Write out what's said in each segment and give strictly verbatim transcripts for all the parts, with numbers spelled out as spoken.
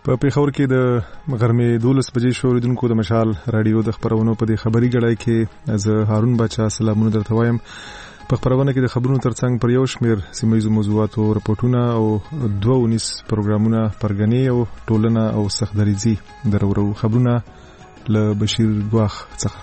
په پیښور کې د غرمې دولس بجې شو. اوریدونکو د مشال رادیو د خبرونو په دې خبري غړای کې زه هارون بچا سلامونه درته وایم. په خبرونه کې د خبرونو ترڅنګ پر یو شمیر سیمایي موضوعاتو رپورټونه او دوه ونیس پروګرامونه پرګنې او ټولنه او سختدریزي درورو خبرونه له بشیر ګواخ څخه.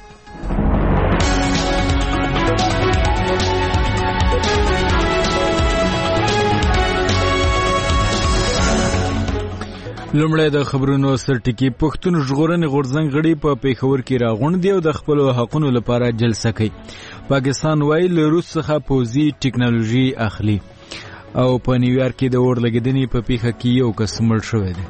لومړی د خبرونو سرټکی. پښتون ژغورنې غورځنګ غړي په پیښور کې راغونډ دي او د خپل حقونو لپاره جلسه کوي. پاکستان وايي له روس څخه پوځي ټیکنالوژي اخلي او په نیویارک کې د اور لګیدنې په پیښه کې یو کس مړ شوی دی.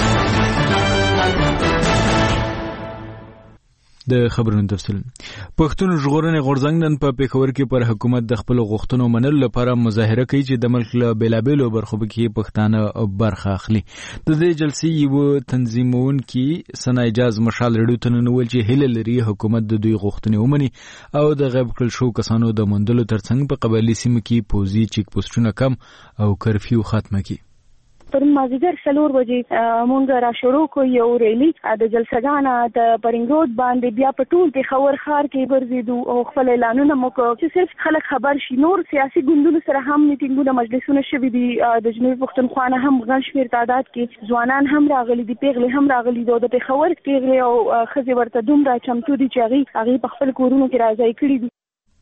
د خبرونو تفصیل. پښتون ژغورنې غورځنګ نن په پیښور کې پر حکومت د خپل غوښتنو منلو لپاره مظاهره کوي چې د ملک له بیلابیلو برخو کې پښتانه برخه اخلي. د دې جلسې یو تنظیمونکي سنا اجاز مشال رډو تنول چې هله لري حکومت د دوی غوښتنې ومني او د غیب کړل شو کسانو د مندلو ترڅنګ په قبایلی سیمو کې پوزي چیک پوسټونه کم او کرفیو ختمه کړي. پرون مازیګر څلور بجې مونږ را شروع کو یو ریلی د جلسګانه د پرنګ روډ باندې بیا په ټول پیښور ښار کې ګرځېدو او خپل اعلانونه مو کو چې صرف خلک خبر شي. نور سیاسي ګوندونو سره هم میټینګونه مجلسونه شوي دي. د جنوبي پښتونخوا نه هم غن شمېر تعداد کې ځوانان هم راغلي دي، پیغلې هم راغلي دي. د پیښور پیغلې او ښځې ورته دومره چمتو دي چې هغې هغې په خپل کورونو کې راځای کړي دي.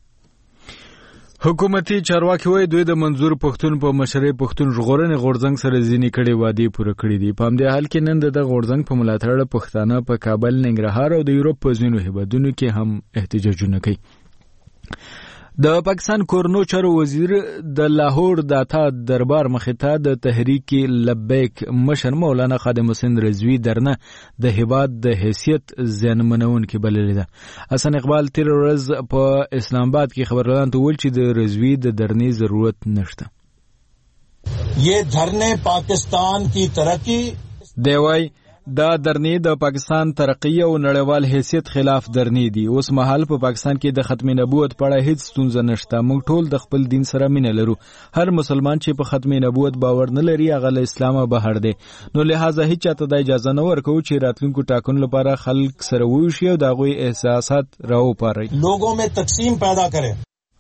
حکومتي چارواکي وایي دوی د منظور پښتون په مشرۍ پښتون ژغورنې غورځنګ سره ځینې کړي وعدې پوره کړي دي. په همدې حال کې نن د غورځنګ په ملاتړ پښتانه په کابل، ننګرهار او د یورپ په ځینو هیوادونو کې هم احتجاجونه کوي. د پاکستان کورنو چارو وزیر د لاهور داتا دربار مخې ته د تحریک لبیک مشر مولانا خادم حسین رضوی درنه د هیواد د حیثیت زیانمنونکي بللې ده. حسن اقبال تیر ورځ په اسلام آباد کې خبرلاندو ول چې د رضوی د درنې ضرورت نشته. یہ دھرنے پاکستان کی ترقی دی وای دا درنې د پاکستان ترقی او نړیوال حیثیت خلاف درنې دي. اوس مهال په پاکستان کې د ختم نبوت په اړه هیڅ ستونزه نشته. موږ ټول د خپل دین سره مینه لرو. هر مسلمان چې په ختم نبوت باور نه لري هغه له اسلامه بهر دی. نو لہذا هیڅ چاته د اجازه نه ورکو چې راتلونکو ټاکنو لپاره خلک سره ووشي او د هغوی احساسات راوپاري، لوگوں میں تقسیم پیدا کرے.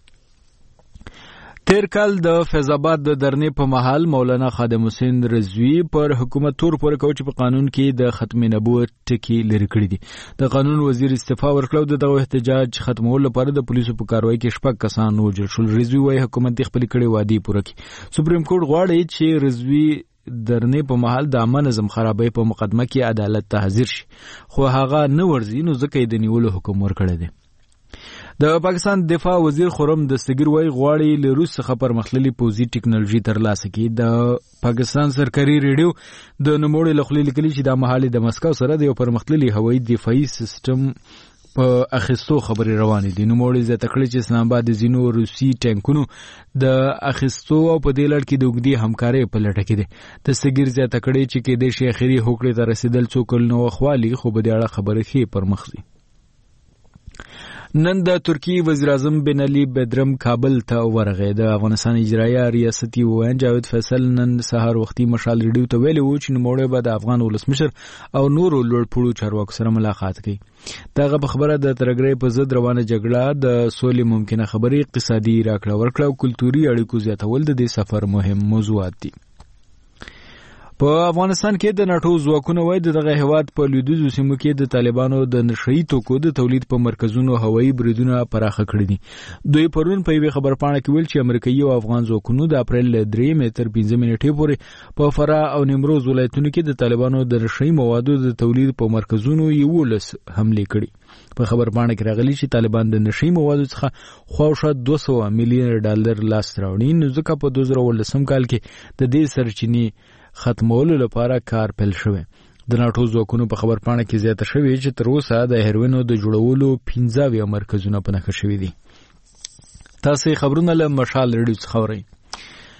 تیر کال د فیض آباد د درنې په محل مولانا خادم حسین رضوی پر حکومت تور پورې کوي چې په قانون کې د ختم نبوت ټکی لري کړی دي. د قانون وزیر استعفا ورکړو. دغه احتجاج ختمولو لپاره د پولیسو په کاروایی کې شپږ کسان وژل شول. رضوی وايي حکومت یې خپل کړي وعدې پوره کړي. سپریم کورټ غواړي چې رضوی درنې په محل د عامه نظم خرابۍ په مقدمه کې عدالت ته حاضر شي، خو هغه نه ورځي نو ځکه یې د نیولو حکم ورکړی دی. د پاکستان دفاع وزیر خرم دستگیر وای غواړي له روس څخه پرمختللي پوځي ټیکنالوژي ترلاسه کړي. د پاکستان سرکاري ریډیو د نوموړي لخوا لیکلي چې د محل د مسکو سره د یو پرمختللي هوایي دفاعي سیستم په اخیستو خبرې روانې دي. نوموړي زیاته کړې چې اسلام آباد د ځینو روسي ټانکونو د اخیستو او په دې لړ کې د اوږدې همکارۍ په لټه کې دي. دستگیر زیاته کړې چې کېدای شي اخري هوکړې ته رسیدل څو کلونه وخوالي، خو په دې اړه خبرې ښې پرمخ ځي. نن د ترکی وزیر اعظم بن علي بدرم کابل ته ورغی. د افغانستان اجرایه ریاستي وین جاوید فیصل نن سهار وختي مشال ریډیو ته ویلي و چې نوموړی به د افغان ولسمشر او نورو لوړپوړو چارواکو سره ملاقات کوي. دغه په خبره د ترګرۍ په ضد روانه جګړه، د سولې ممکنه خبرې، اقتصادي راکړه ورکړه او کلتوري اړیکو زیاتول د دې سفر مهم موضوعات دي. په افغانستان کې د ناټو ځواکونو وایي دغه هیواد په لویدیځو سیمو کې د طالبانو د نشهیي توکو د تولید په مرکزونو هوایي بریدونه پراخه کړي دي. دوی پرون په یوې خبرپاڼه کې ویل چې امریکایي او افغان ځواکونو د اپریل له درېیمې تر پنځه نیټې پورې په فراه او نیمروز ولایتونو کې د طالبانو د نشهیي موادو د تولید په مرکزونو یولس حملې کړي. په خبرپاڼه کې راغلي چې طالبان د نشهیي موادو څخه خواوشا دوه سوه میلیون ډالر لاس راوړي. نو ځکه په دوه زره اوولسم کال کې د دې سرچینې ختمولو لپاره کار پیل شوی. د ناټو ځواکونو په خبرپاڼه کې زیاته شوی چې تر اوسه د هیروینو د جوړولو پنځه اویا مرکزونه په نښه شوي دي. تاسو خبرونه له مشال ریډیو څخه اورئ.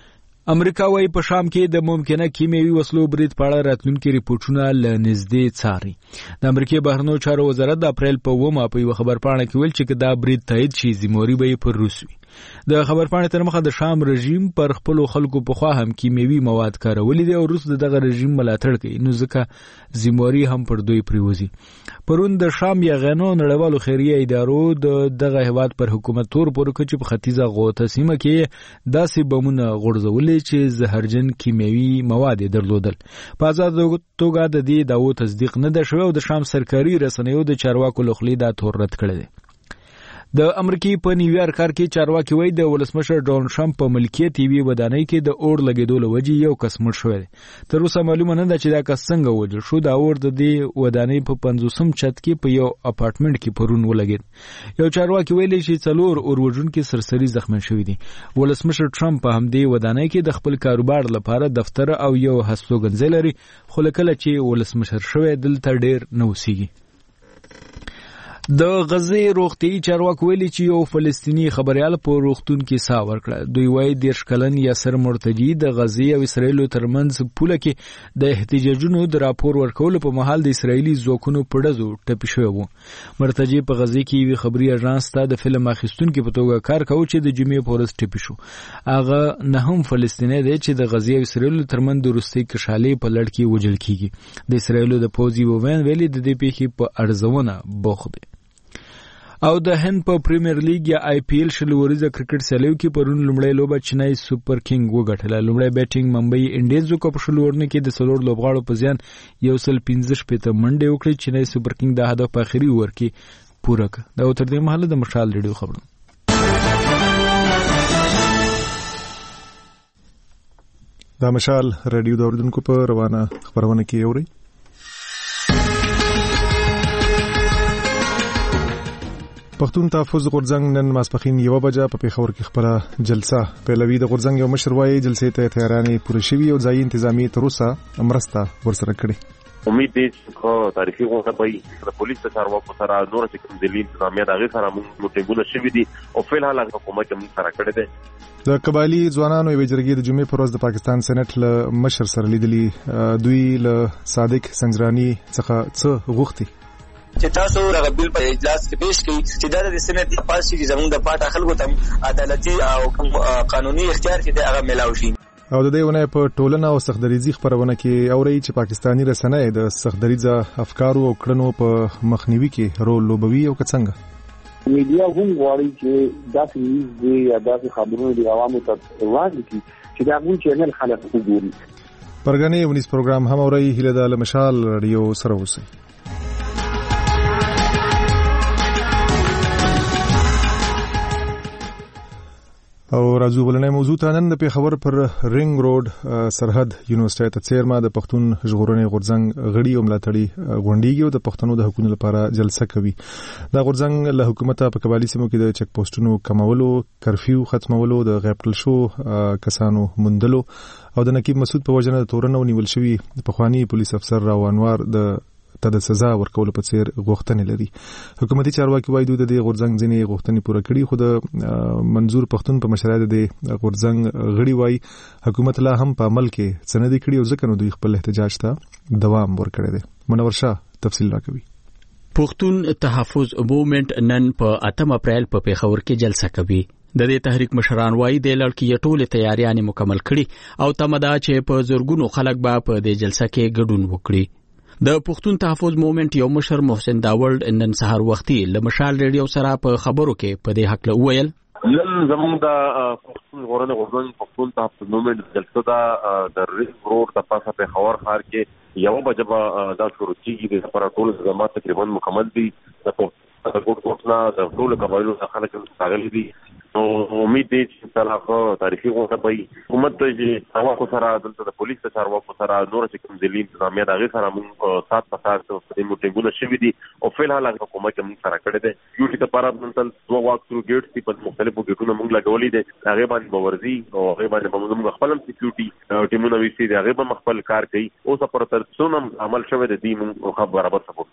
امریکا وايي په شام کې د ممکنه کیمیاوي وسلو برید په اړه راتلونکي ریپورتونه له نږدې څاري. د امریکا بهرنیو چارو وزارت د اپریل په اوومه په یو خبرپاڼه کې ویل چې دا برید تایید شي زموري به پر روس وي. د خبرپاڼې تر مخه د شام رژیم پر خپل خلکو په خوا هم کیمیاوي مواد کارولي دي او روس دغه رژیم ملاتړ کوي، نو ځکه زموري هم پر دوی پریوزي. پرون د شام یغنو نړیوالو خیریه ادارو د دغه هیواد پر حکومت تور پورې کچ په ختیځه غوته سیمه کې داسې بمونه غورځولي چې زهرجن کیمیاوي مواد درلودل. په آزاد توګه د دې دعوو تصدیق نه ده شوی او د شام سرکاري رسنیو د چارواکو له خولې دا تور رد کړی دی. د امریکای په نیویارک ښار کې چارواکي وایي د ولسمشر ډونالډ ټرمپ په ملکیت یوې ودانۍ کې د اور لګېدو له وجې یو کس مړ شوی دی. تر اوسه معلومه نه ده چې دا کس څنګه وژل شو. دا اور د دې ودانۍ په پنځوسم چت کې په یو اپارټمنټ کې پرون ولګېد. یو چارواکي ویلي چې څلور اور وژونکي سرسري زخمیان شوي دي. ولسمشر ټرمپ په همدې ودانۍ کې د خپل کاروبار لپاره دفتر او یو هستوګنځی لري، خو کله چې ولسمشر شوی دلته ډیر نه اوسېږي. د غزې روغتیايي چارواکو ویلي چې یو فلسطینی خبريال په روغتون کې ساه ورکړه. دوی وایي دېرش کلن یاسر مرتجی د غزې او اسرایلو ترمنځ پوله کې د احتجاجونو د راپور ورکولو په مهال د اسرایلی ځواکونو په ډزو ټپي شوی و. مرتجی په غزې کې یو خبري اژانس ته د فلم اخیستونکو په توګه کار کاوه چې د جمعې په ورځ ټپي شو. هغه نه هم فلسطینی دی چې د غزې او اسرایلو ترمنځ د روسي کشالې په لړ کې وژل کیږي. د اسرایلو د پوځي ووین ویلي د دې پیښې په ارزونه بوخت دی. او د هند په پریمیر لیګ یا آی پی ایل شل ورځې کرکټ سیالیو کې پرون لومړی لوبه چنای سوپر کینګ وګټله. لومړی بیټینګ ممبئی انډینز کو په شل ورنه کې د څلور لوبغاړو په زیان یو سل پنځه شپږ منډه وکړي. چنای سوپر کینګ د هدف په اخري اوور کې پوره کړ. دا تر دې مهاله د مشال ریډیو خبرونه. دا مشال ریډیو د اوریدونکو په روانه خبرونه کې اوري. پښتون تحفظ غورځنګ نن ماسپخین یو بجه په پیښور کې خپله جلسه پیلوي. د غورځنګ یو مشر وايي جلسې ته تیارانې پوره شوي او ځایي انتظامی تر اوسه مرسته ورسره کړې. امید دی چې تاریخي غونډه به د پولیس چارواکو سره نور چې کوم دلیل انتظامیه دغه سره موږ ټینګونه شوي دي او فلحال حکومت هم سره کړی دی. د قبایلی ځوانانو یوې جرګې د جمعې پر ورځ د پاکستان سېنات له مشر سره لیدلي. دوی له صادق سنجرانی څخه څه غوښتي چې تاسو هغه بل په اجلاس کې پیش کړئ چې دا د سېنات د پاس چې زموږ د پاټه خلکو ته عدالتي او قانوني اختیار کې هغه ملاوي شي. او د دې ونه په ټولنه او سختدریزي خبرونه کې اوري چې پاکستانی رسنۍ د سختدریزه افکارو او کړنو په مخنیوي کې رول لوبوي او څنګه میډیا هم غواړي چې داسې نیوز دی یا داسې خبرونه د عوامو ته وړاندې کړي چې دا موږ چینل خلک وګوري. پرګنې ونیس پروګرام هم اوري. هیله ده له مشال ریډیو سره اوسئ. او راځو بلنې موضوع ته. نن د پیښور پر رینګ روډ سرحد یونیورسيټي ته چیرما د پښتون ژغورنې غورځنګ غړي او ملاتړي غونډيږي او د پښتنو د حقوقو لپاره جلسه کوي. دا غورځنګ له حکومت په قبالي سیمو کې د چک پوسټونو کمولو، کرفیو ختمولو، د غیب کړل شو کسانو مندلو او د نقیب مسعود په وجنه تورنو نیول شوی پخوانی پولیس افسر راو انوار د ته د سزا ورکولو په څیر غوښتنې لري. حکومتي چارواکي وايي دوی د دې غورځنګ ځینې غوښتنې پوره کړي، خو د منظور پښتون په مشرۍ د غورځنګ غړي وايي حکومت لا هم په عمل کې څه نه دی کړی او ځکه نو دوی خپل احتجاج ته دوام ورکړی دی. منور شاه تفصیل راکوي. پښتون تحفظ موومېنټ نن په اتم اپریل په پیښور کې جلسه کوي. د دې تحریک مشران وايي د لړکی ټوله تیاریاں مکمل کړي او تمدا چې په زورګونو خلک به په دې جلسه کې ګډون وکړي. د پښتون تحفظ موومېنټ یو مشر محسن داوړ نن سهار وختي له مشال ریډیو سره په خبرو کې په دې حق له ویل نن زموږ د پښتون ژغورنې غورځنګ پښتون تحفظ موومېنټ جلسه دا د رینګ روډ د پاسه په پیښور ښار کې یو بجه دا شروع کیږي. د لپاره ټول اقدامات تقریبا مکمل دي. د پښتون د ګوټ کوټنا د ټول قبایلو څخه خلک راغلي دي. نو امید دی چې تلخه تاریخي غونډه به حکومت چې چارواکو سره دلته د پولیس چارواکو سره نور چې کوم دلیل انتظامیه دغه سره موږ سات په سات په دې موټینګونه شوي دي او فلحال حکومت هم سره کړی دی. یو چې لپاره مثلا دوه واک ثرو ګیټس په مختلفو ګیټونو موږ لګولې دي. هغه باندې باورځي او هغه باندې موږ خپل سکیورټي ټیمونه ویسي دي. هغه به خپل کار کوي او سپورټ ترڅو عمل شوی دی موږ خبر برابر سپورټ کړی.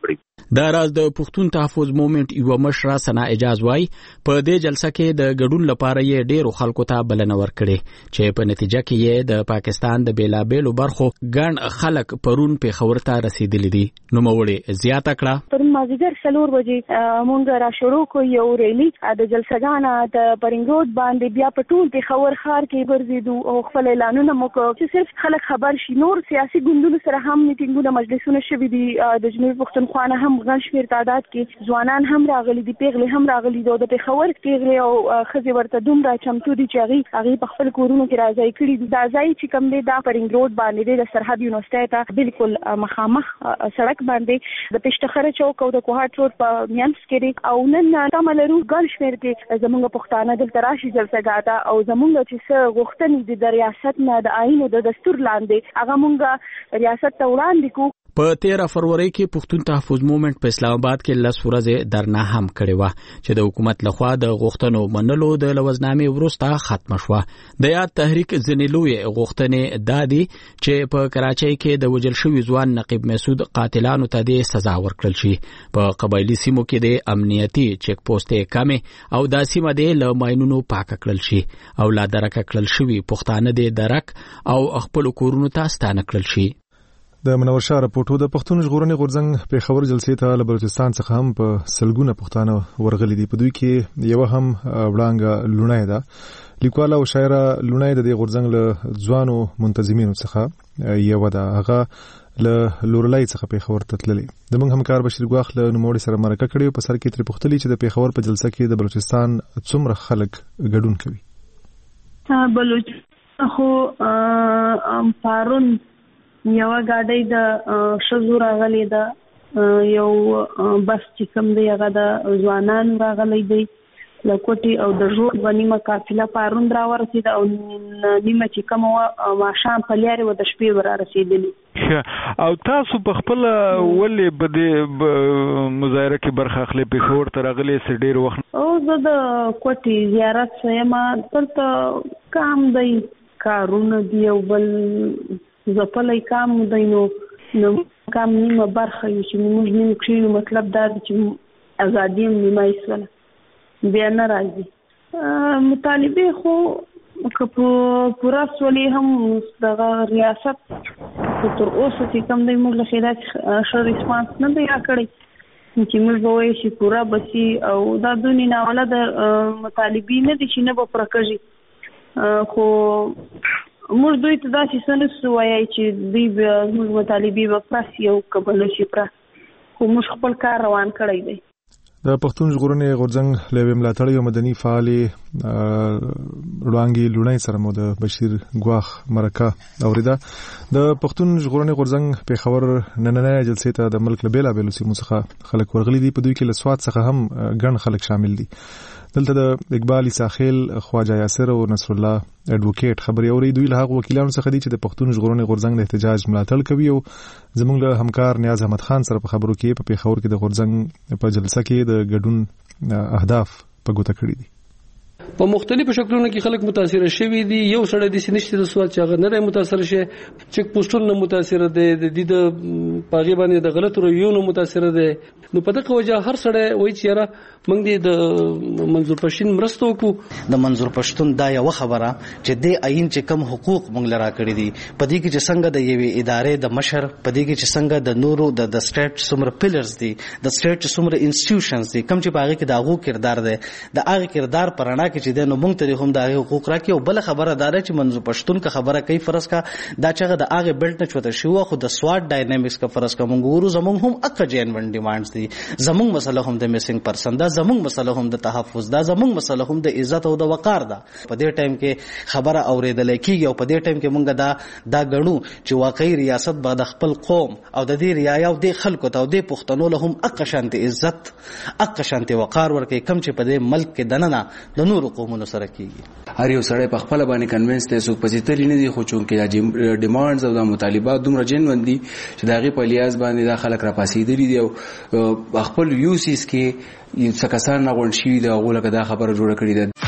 د راز د پښتون تحفظ موومېنټ یو مشره سنا اجاز وای په دې جلسه کې د ګډون لپاره یې ډیرو خلکو ته بلنه ورکړې چې په نتیجه کې یې د پاکستان د بیلابېلو برخو ګڼ خلک پرون پیښور ته رسیدلي دي. نو موړې زیاته کړه پرون مازیګر څلور بجې مونږ را شروع کو یو ریلی د جلسګانه د پرنګ روډ باندې بیا په ټول پیښور ښار کې ګرځېدو او خپل اعلانونه مو کو چې صرف خلک خبر شي. نور سیاسي ګوندونو سره هم میټینګونه مجلسونه شوي دي د جنوبي پښتونخوا هم غن شمیر تعداد کې ځوانان هم راغلي دي پیغلې هم راغلي دي د پیښور پیغلې او ښځې ورته دومره چمتو دي چې هغې هغې په خپل کورونو کې راځای کړي دي. دا ځای چې کوم دی دا پرنګ روډ باندې دی د سرحد یونیورسټۍ ته بالکل مخامخ سړک باندې د پېشتخره چوک او د کوهاټ روډ په منځ کې دی او نن تمه لرو ګڼ شمېر کې زموږ پښتانه دلته راشي جلسهګاه ته او زموږ چې څه غوښتنې دي د ریاست نه د آئین او د دستور لاندې هغه موږ ریاست ته وړاندې کوو. په تیرا فروری کې پښتون تحفظ موومېنټ په اسلام آباد کې لس ورځې درنه هم کړې و چې د حکومت لخوا د غوښتنو منلو د لوزنامې وروسته ختم شوه. د یاد تحریک ځینې لوی غوښتنې دا دي چې په کراچۍ کې د وژل شوي ځوان نقیب مسعود قاتلانو ته د سزا ورکړل شي. په قبایلي سیمو کې د امنیتي چیک پوسټې کمې او د سیمه د لماینونو پاک کړل شي او لا درک کړل شوي پښتانه د درک او خپل کورونو ته ستانه کړل شي. د منور شاه راپورټو د پښتون ژغورنې غورځنګ پیښور جلسې ته له بلوچستان څخه هم په سلګونه پښتانه ورغلي دي. په دوی کې یو هم وړانګه لونای ده. لیکواله او شاعره لونای د دې غورځنګ له ځوانو منتظمینو څخه یو ده. هغه له لورلای څخه پیښور ته تللی. د موږ همکار بشیر ګواخ له نوموړي سره مرکه کړې په سر کې ترې پوښتلي چې د پیښور په جلسه کې د بلوچستان څومره خلک ګډون کوي. بلوچستان خو پارون یو غاډۍ د شزو راغلي ده یو بس چې کوم دی هغه د ځوانان راغلي دی لکوټي او د روډ باندې قافله پارون را ورسېده او نیمه چې کوم ماښام په لارې و د شپې ور رسیدلی. او تاسو په خپل ولې بده مظاهره کې برخه اخلي پیښور ته راغلي سې ډیر وخت؟ او زه د کوټي زیارت سیمه دلته کام دی کارونه دی او بل زپلای کام دینو نو کام نیمه برخه یو چې موږ نیم کښینو مطلب دا چې ازادي نیمه ایسوله بیا نه راځي. مطالبه خو که په پورا سولې هم دغه ریاست تر اوسه چې کوم دی موږ له خیرات ښه ریسپانس نه دی راکړی چې موږ به وایو چې پورا بسي او دا دونې ناوله د مطالبې نه دي چې نه به پوره کېږي خو موږ دوی ته داسې څه نشو وایي چې دوی به زموږ مطالبې به پرس یو که نه شي پوره خو موږ خپل کار روان کړی دی. د پښتون ژغورنې غورځنګ له یوې ملاتړې او مدني فعالې وړانګې لونای سره مو د بشیر ګواخ مرکه اورېده. د پښتون ژغورنې غورځنګ پیښور نننۍ جلسې ته د ملک له بېلابېلو سیمو څخه خلک ورغلي دي. په دوی کې له سوات څخه هم ګڼ خلک شامل دي. دلته د اقبال عیساخیل خواجه یاسر او نصر الله اډوکیټ خبري اوري. دوی له هغه وکیلانو څخه دي چې د پښتون ژغورنې غورځنګ د احتجاج ملاتړ کوي او زموږ له همکار نیاز احمد خان سره په خبرو کې په پیښور کې د غورځنګ په جلسه کې د ګډون اهداف په ګوته کړی دي. په مختلفو شکلونو کې خلک متاثر شوي دي. یو سړی د سینشتي د سوال چې هغه نه متاثر شي چک پوسټونه متاثر دي د دې د پاغي باندې د غلط رویونو متاثر دي. نو په دغه وجه هر سړی وایي چې یاره موږ د منظور پښتون مرسته وکړو. د منظور پښتون دا یو خبره چې د آئین چې کم حقوق موږ لرا کړی دي په دې کې چې څنګه د یوې ادارې د مشر په دې کې چې څنګه د نورو د د سټیټ څومره پلرز دي د سټیټ څومره انسټیټیوشنز دي کم چې باغې کې د هغو کردار دی د هغه کردار پرانا کې چې د نو موږ ته هم د حقوق راکې او بل خبره دار چې منظور پښتون کا خبره کوي فرض کا دا چې د هغه بیلټ نه چوته شو خو د سواد ډاینامیکس کا فرض کا موږ ورو زموږ هم اکه جنون ډیمانډز دي زموږ مسله هم د میسنګ پرسن دا زموږ مسله هم د تحفظ دا زموږ مسله هم د عزت او د وقار دا په دې ټایم کې خبره اوریدل کیږي او په دې ټایم کې موږ دا دا غنو چې واقعي ریاست به د خپل قوم او د دې رعایا او د خلکو ته او د پښتنو له هم اکه شانتي عزت اکه شانتي وقار ورکې کم چې په دې ملک کې دننه د نور قومونو سره کیږي. هر یو سړی په خپل باندې کنوینس دی څوک پزیتلی نه دي خو چونکې د ډیمانډز او د مطالبات دومره جنون دي چې دغه په لیاز باندې د خلک را پاسېدلي دي او خپل یوسیس کې څه کسان نه غونډ شي د هغو لکه دا خبره جوړه کړې ده.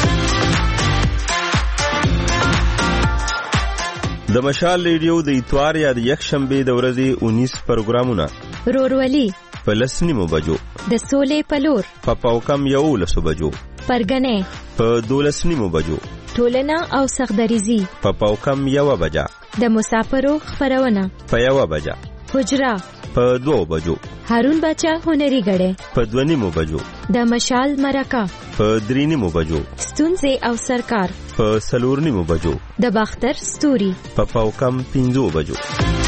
د مشال ریډیو د اتوار یا د یک شنبه د ورځې انیس پروګرامونه رورولي په لس نیمو بجو، د سولې په لور په پاوکم یولسو بجو، پرګنې په دولس نیمو بجو، ټولنه او سخدریزي په پاوکم یوه بجه، د مسافرو خبرونه په یوه بجه، حجره په دوه بجو، هارون بچا هنري غړې په دوه نیمو بجو، د مشال مرکه په درې نیمو بجو، ستونزې او سرکار په څلور نیمو بجو، د باختر ستوري په پاوکم پنځو بجو.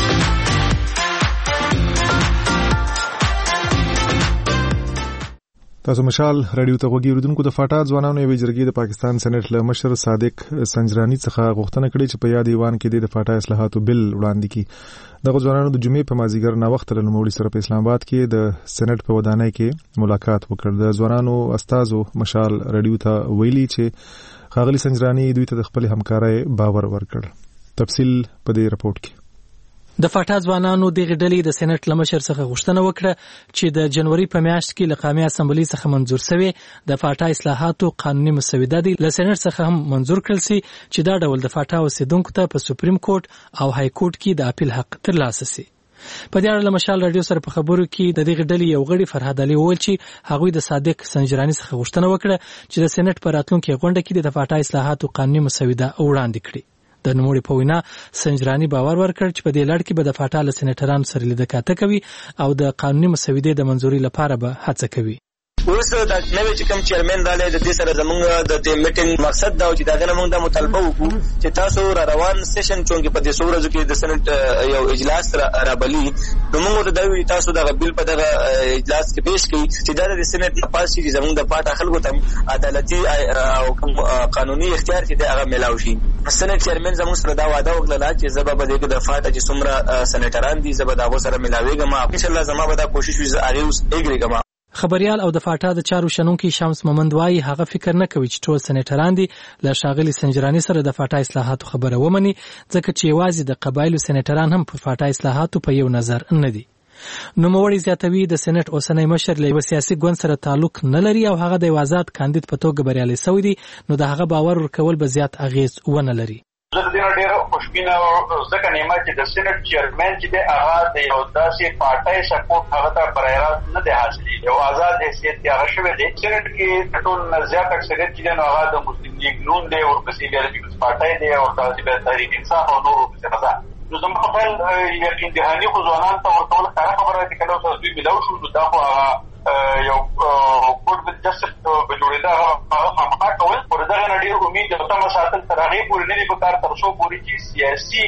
تاسو مشال رادیو ته غوږی اوریدونکو، د فاټا ځوانانو یوې جرګې د پاکستان سېنات له مشر صادق سنجرانی څخه غوښتنه کړې چې په یاد ایوان کې د فاټا اصلاحاتو بل وړاندې کړي. دغه ځوانانو د جمعې په مازیګر نه وخت له نوموړي سره په اسلام آباد کې د سېنات په ودانۍ کې ملاقات وکړ. د ځوانانو استازو مشال رادیو ته ویلي چې ښاغلي سنجرانی دوی ته د خپل همکارۍ باور ورکړ. تفصیل په دې رپورت کې. د فاټا ځوانانو دغه ډلې د سېنات له مشر څخه غوښتنه وکړه چې د جنوري په میاشت کې له قومي اسمبلی څخه منظور شوی د فاټا اصلاحاتو قانوني مسوده دی له سېنات څخه هم منظور کړل شي چې دا ډول د فاټا اوسیدونکو ته په سپریم کورټ او های کورټ کې د اپیل حق ترلاسه شي. په دې اړه له مشال رادیو سره په خبرو کې د دغه ډلې یو غړي فرهاد علي وویل چې هغوی د صادق سنجرانی څخه غوښتنه وکړه چې د سېنات په راتلونکي غونډه کې د فاټا اصلاحاتو قانوني مسوده وړاندې کړي. د نوموړي په وینا سنجرانی باور ورکړ چې په دې لړ کې به د فاټا له سېنیټرانو سره لیدکاته کوي او د قانوني مسودې د منځوري لپاره به هڅه کوي. اوس د نوې چې کوم چیرمن رالی د دې سره زموږ د دې میټینګ مقصد دا و چې دغه نه موږ د مطالبه وکړو چې تاسو را روان سیشن چونکې په دې څو ورځو کې د سېنات یو اجلاس رابلي، نو موږ ورته دا ویلي تاسو دغه بیل په دغه اجلاس کې پیش کړئ چې دا د سېنات لپاره چې زموږ د فاټا خلکو ته عدالتي او کوم قانوني اختیار چې دی هغه میلاو شي. سېنات چیرمن زموږ سره دا وعده وکړله چې زه به په دې کې د فاټا چې څومره سېنیټران دي زه به د هغو سره میلاوېږم. انشاءالله زما به دا کوشش وي زه هغې اوس اګرېږم. خبريال او د فاټا د چارو شنونکي شمس محمد وایي هغه فکر نه کوي چې ټول سېنیټران دي له ښاغلي سنجرانی سره د فاټا اصلاحاتو خبره ومني، ځکه چې یوازې د قبایلو سېنیټران هم په فاټا اصلاحاتو په یو نظر نه دي. نوموړی زیاتوي د سېنات اوسنی مشر له یو سیاسي ګوند سره تعلق نه لري او هغه د آزاد کاندید په توګه بریالي شوی دی، نو د هغه باور ورکول به زیات اغیز ونه لري. زه د دې ډېر خوشبینه ځکه نیمه چې د سېنات چیرمن چې د هغه د یو داسې پارټۍ سپورټ هغه ته برای راست نه دی حاصلي، یو آزاد حیثیت یې هغه شوی دی. سېنات کې ټول زیات اکثریت چې دی نو هغه د مسلم لیګ نون دی، ورپسې بیا د پیپلز پارټۍ دی او د تحریک انصاف او نورو پسې راځه. نو زما په خیال یقین دهاني خو ځوانانو ته ورکول ښکاره خبره ده چې کله اوس دوی میلاو شو نو دا خو هغه یو کورټ د جسټس په جوړېدا هغه خامخا کول پر دغه نه ډېر امید او تمه ساتل تر هغې پورې نه دي په کار تر څو پورې چې سیاسي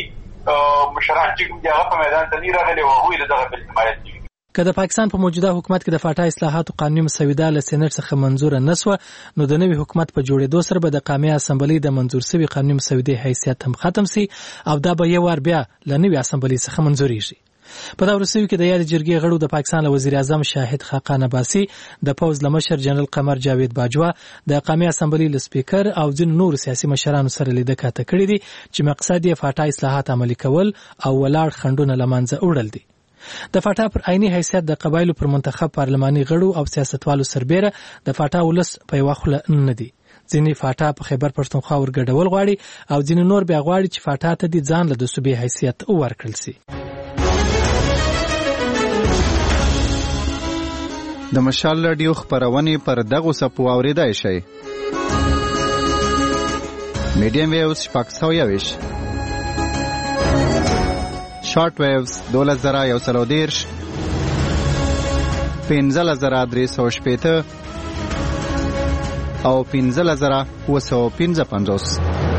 مشران چې کوم دي هغه په میدان ته نه راغلي او هغوی د دغه بل حمایت کوي. که د پاکستان په موجوده حکومت کې د فاټا اصلاحاتو قانوني مسوده له سېنات څخه منظور نه سوه، نو د نوي حکومت په جوړېدو سره به د قومي اسمبلی د منظور شوي قانوني مسودې حیثیت هم ختم سي او دا به یو وار بیا له نوي اسمبلی څخه منظوریږي. په دا وروستیو کې د یاد جرګې غړو د پاکستان له وزیر اعظم شاهد خاقان عباسي، د پوز له مشر جنرال قمر جاوید باجوا، د قومي اسمبلی له سپیکر او ځینو نورو سیاسي مشرانو سره لیدکاته کړي دي چې مقصد یې فاټا اصلاحات عملي کول او ولاړ خنډونه له منځه وړل دي. د فاټا پر عیني حیثیت د قبایلو پر منتخب پارلماني غړو او سیاستوالو سربېره د فاټا ولس په یوه خوله نه دي. ځینې فاټا په خیبر پښتونخوا ورګډول غواړي او ځینې نور بیا غواړي چې فاټا ته دې ځان له د صوبې حیثیت ورکړل سي. د مشال رادیو خبرونه پر دغه سپو اوریدای شي. میډیم ویوز شپږ سوه یویش، شارټ ویوز دولس زره یو سل او دېرش، پنځلس زره درې سوه شپېته او پنځلس زره اووه سوه پنځه پنځوس.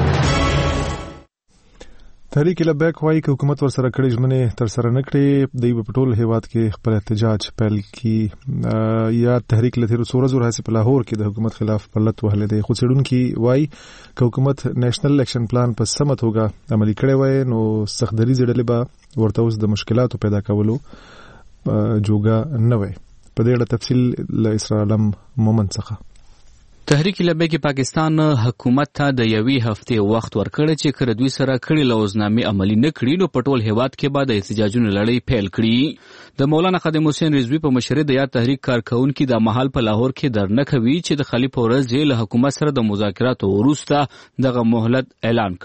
تحریک لبیک وايي چې حکومت ورسره کړي ژمنې تر سره نه کړي، دوی په ټول هیواد کې خپل احتجاج پیل کړي. یا تحریک له تیرو څو ورځو راهیسې په لاهور کې د حکومت خلاف پلت وهلی دی، خو څېړونکي وايي که حکومت نېشنل اکشن پلان په سمه توګه عملي کړی وای نو سختدریځې ډلې به ورته اوس د مشکلاتو پیدا کولو جوګه نه وای. په دې اړه تفصیل له اسرار عالم مومن څخه. تحریک لبیک پاکستان حکومت ته د یوې هفتې وخت ورکړی چې که دوی سره کړي لوزنامې عملي نه کړي نو په ټول هیواد کې به د احتجاجونو لړۍ پیل کړي. د مولانا خادم حسین رضوي په مشرۍ د یاد تحریک کارکونکي دا مهال په لاهور کې درنه کوي چې د خلیفه ورځ له حکومت سره د مذاکراتو وروسته دغه مهلت اعلان کړ.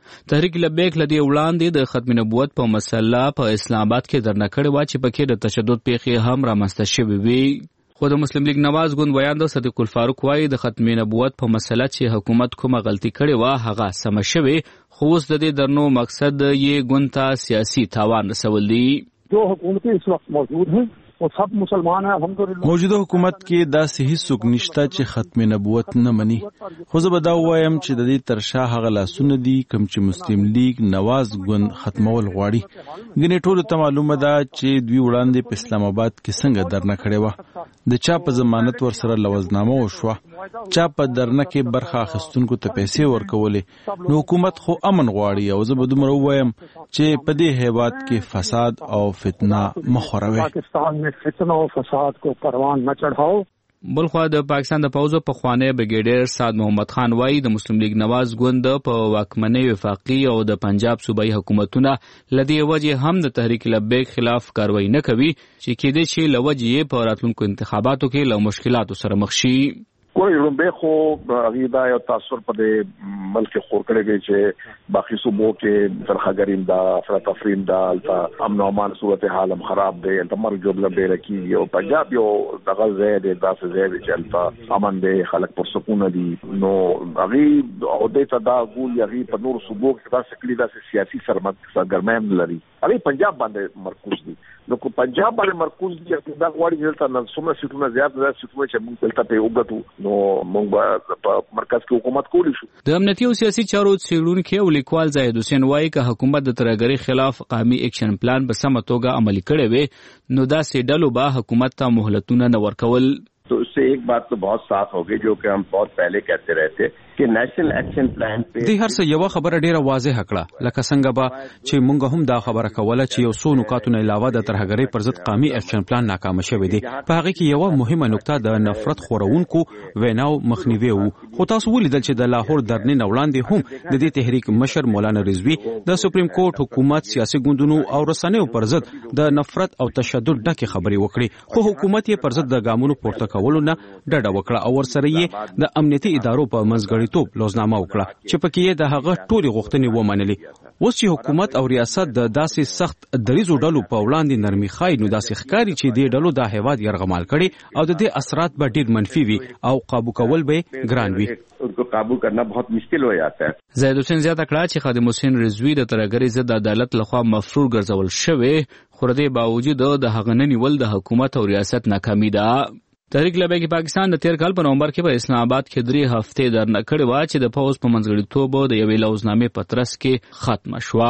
تحریک لبیک لدی وړاندې د ختم نبوت په مسله په اسلام آباد کې درنه کړې و چې پکې د تشدد پیښې هم رامنځته شوې وي. خو د مسلم لیگ نواز ګوند بیان د صدیق الفاروق وایي د ختم نبوت په مسله چې حکومت کومه غلطي کړې و هغه سم شوی، خو اوس د دې درنو مقصد یې ګوند ته سیاسي تاوان رسول دی. جو حکومت اس وقت موجود ہیں وہ سب مسلمان ہیں الحمدللہ. موجوده حکومت کې داسې هیڅوک نشته چې ختم نبوت نه مني، خو زه به دا وایم چې د دې تر شا هغه لاسونه دي کوم چې مسلم لیگ نواز ګوند ختمول غواړي. ګنې ټولو ته معلومه ده چې دوی وړاندې په اسلام آباد کې څنګه درنه کړې وه. د چا په ضمانت ورسره لوزنامه وشوه، چا په درنه کې برخه اخیستونکو ته پیسې ورکولې. نو حکومت خو امن غواړي او زه به دومره ووایم چې په دې هیواد کې فساد او فتنه مه خوروئ. فتنه او فساد کو پروان نه چڑھاؤ. بلخوا د پاکستان د پوځو په خوانی بریګیډیر سعد محمد خان وایي د مسلم لیگ نواز ګوند په واکمنۍ وفاقي او د پنجاب صوبایي حکومتونه لدی وجه هم د تحریک لبیک خلاف کاروایی نه کوي چې کېدې شي لوجه په راتلونکو انتخاباتو کې له مشکلاتو سره مخ شي. کوئی لومبه خو غیدا او تاثر په دې ملک خور کړی دی چې باقي صوبو کې ترخګریم دا افراط افرین دا امن او امان صورت حال هم خراب دی. تمر جوړ لبه رکی او پنجاب یو دغه زید داسې زید چې الفا امن دی، خلک پر سکون دي. نو غي او د تدا ګول یغي په نور صوبو کې دا شکلی داسې سیاسي سرګرمیم لري. هغه پنجاب باندې مرکز دي. نو کو پنجاب باندې مرکز دي چې دا غواړي چې تاسو څومره سیټونه زیات زیات سیټونه چې موږ دلته په وګټو نو موږ په مرکز کې حکومت کولی شو. د امنیتي او سیاسي چارو څېړونکي او لیکوال زاهد حسین وایي چې حکومت د ترهګرۍ خلاف قومي اکشن پلان په سمه توګه عملي کړی وي نو دا سې ډلو به حکومت ته مهلتونه نه ورکول. तो उससे एक बात तो बहुत साफ हो गई जो कि हम बहुत पहले कहते रहे थे कि नेशनल एक्शन प्लान पे د هر څه یو خبره ډیره واضح کړه، لکه څنګه به چې مونږ هم دا خبره کوله چې یو څو نکاتونه علاوه د ترهګرۍ پر ضد قومي اکشن پلان ناکام شوی دی. په هغه کې یو مهمه نقطه د نفرت خورونکو ویناو مخنیوي وو. خو تاسو ولیدل چې د لاهور درنې نوړاندې هم د دې تحریک مشر مولانا رضوی د سپریم کورټ حکومت سیاسي ګوندونو او رسنیو پر ضد د نفرت او تشدد ډکه خبرې وکړي، خو حکومت یې پر ضد د ګامونو پورته کولو نه ډډه وکړه او ورسره یې د امنیتي ادارو په منځګړیتوب لوزنامه وکړه چې پکې یې د هغه ټولې غوښتنې ومنلې. اوس چې حکومت او ریاست د داسې سخت دریزو ډلو په وړاندې نرمي ښایي نو داسې ښکاري چې دې ډلو دا هیواد یرغمال کړي او د دې اثرات به ډېر منفي وي او قابو کول به ګران وي. उनको काबू करना बहुत मुश्किल हो जाता है. زاهد حسین زیاته کړه چې خادم حسین رضوی د ترهګرۍ ضد عدالت لخوا مفرور ګرځول شوی، خو د دې باوجود د هغه نه نیول د حکومت او ریاست ناکامي ده. تحریک لبیک پاکستان د تیر کال په نومبر کې په اسلام آباد کې درې هفتې درنه کړې وه چې د پوځ په منځګړیتوب د یوې لوزنامې په ترڅ کې ختمه شوه.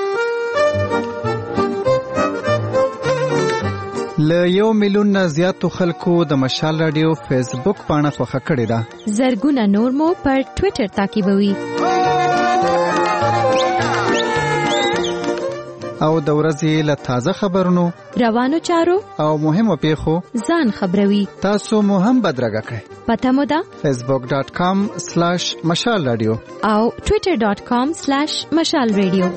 له یو میلیون نه زیاتو خلکو د مشال رادیو فیسبوک پاڼه خوښه کړې ده. زرګونه نور مو پر ټوئیټر تعقیبوي او د ورځې له تازه خبرونو، روانو چارو او مهمو پیښو ځان خبروي. تاسو مو هم بدرګه کړئ. پته مو ده فیسبوک ډاټ کام سلاش مشال رادیو او ټوئیټر ډاټ کام سلاش مشال رادیو.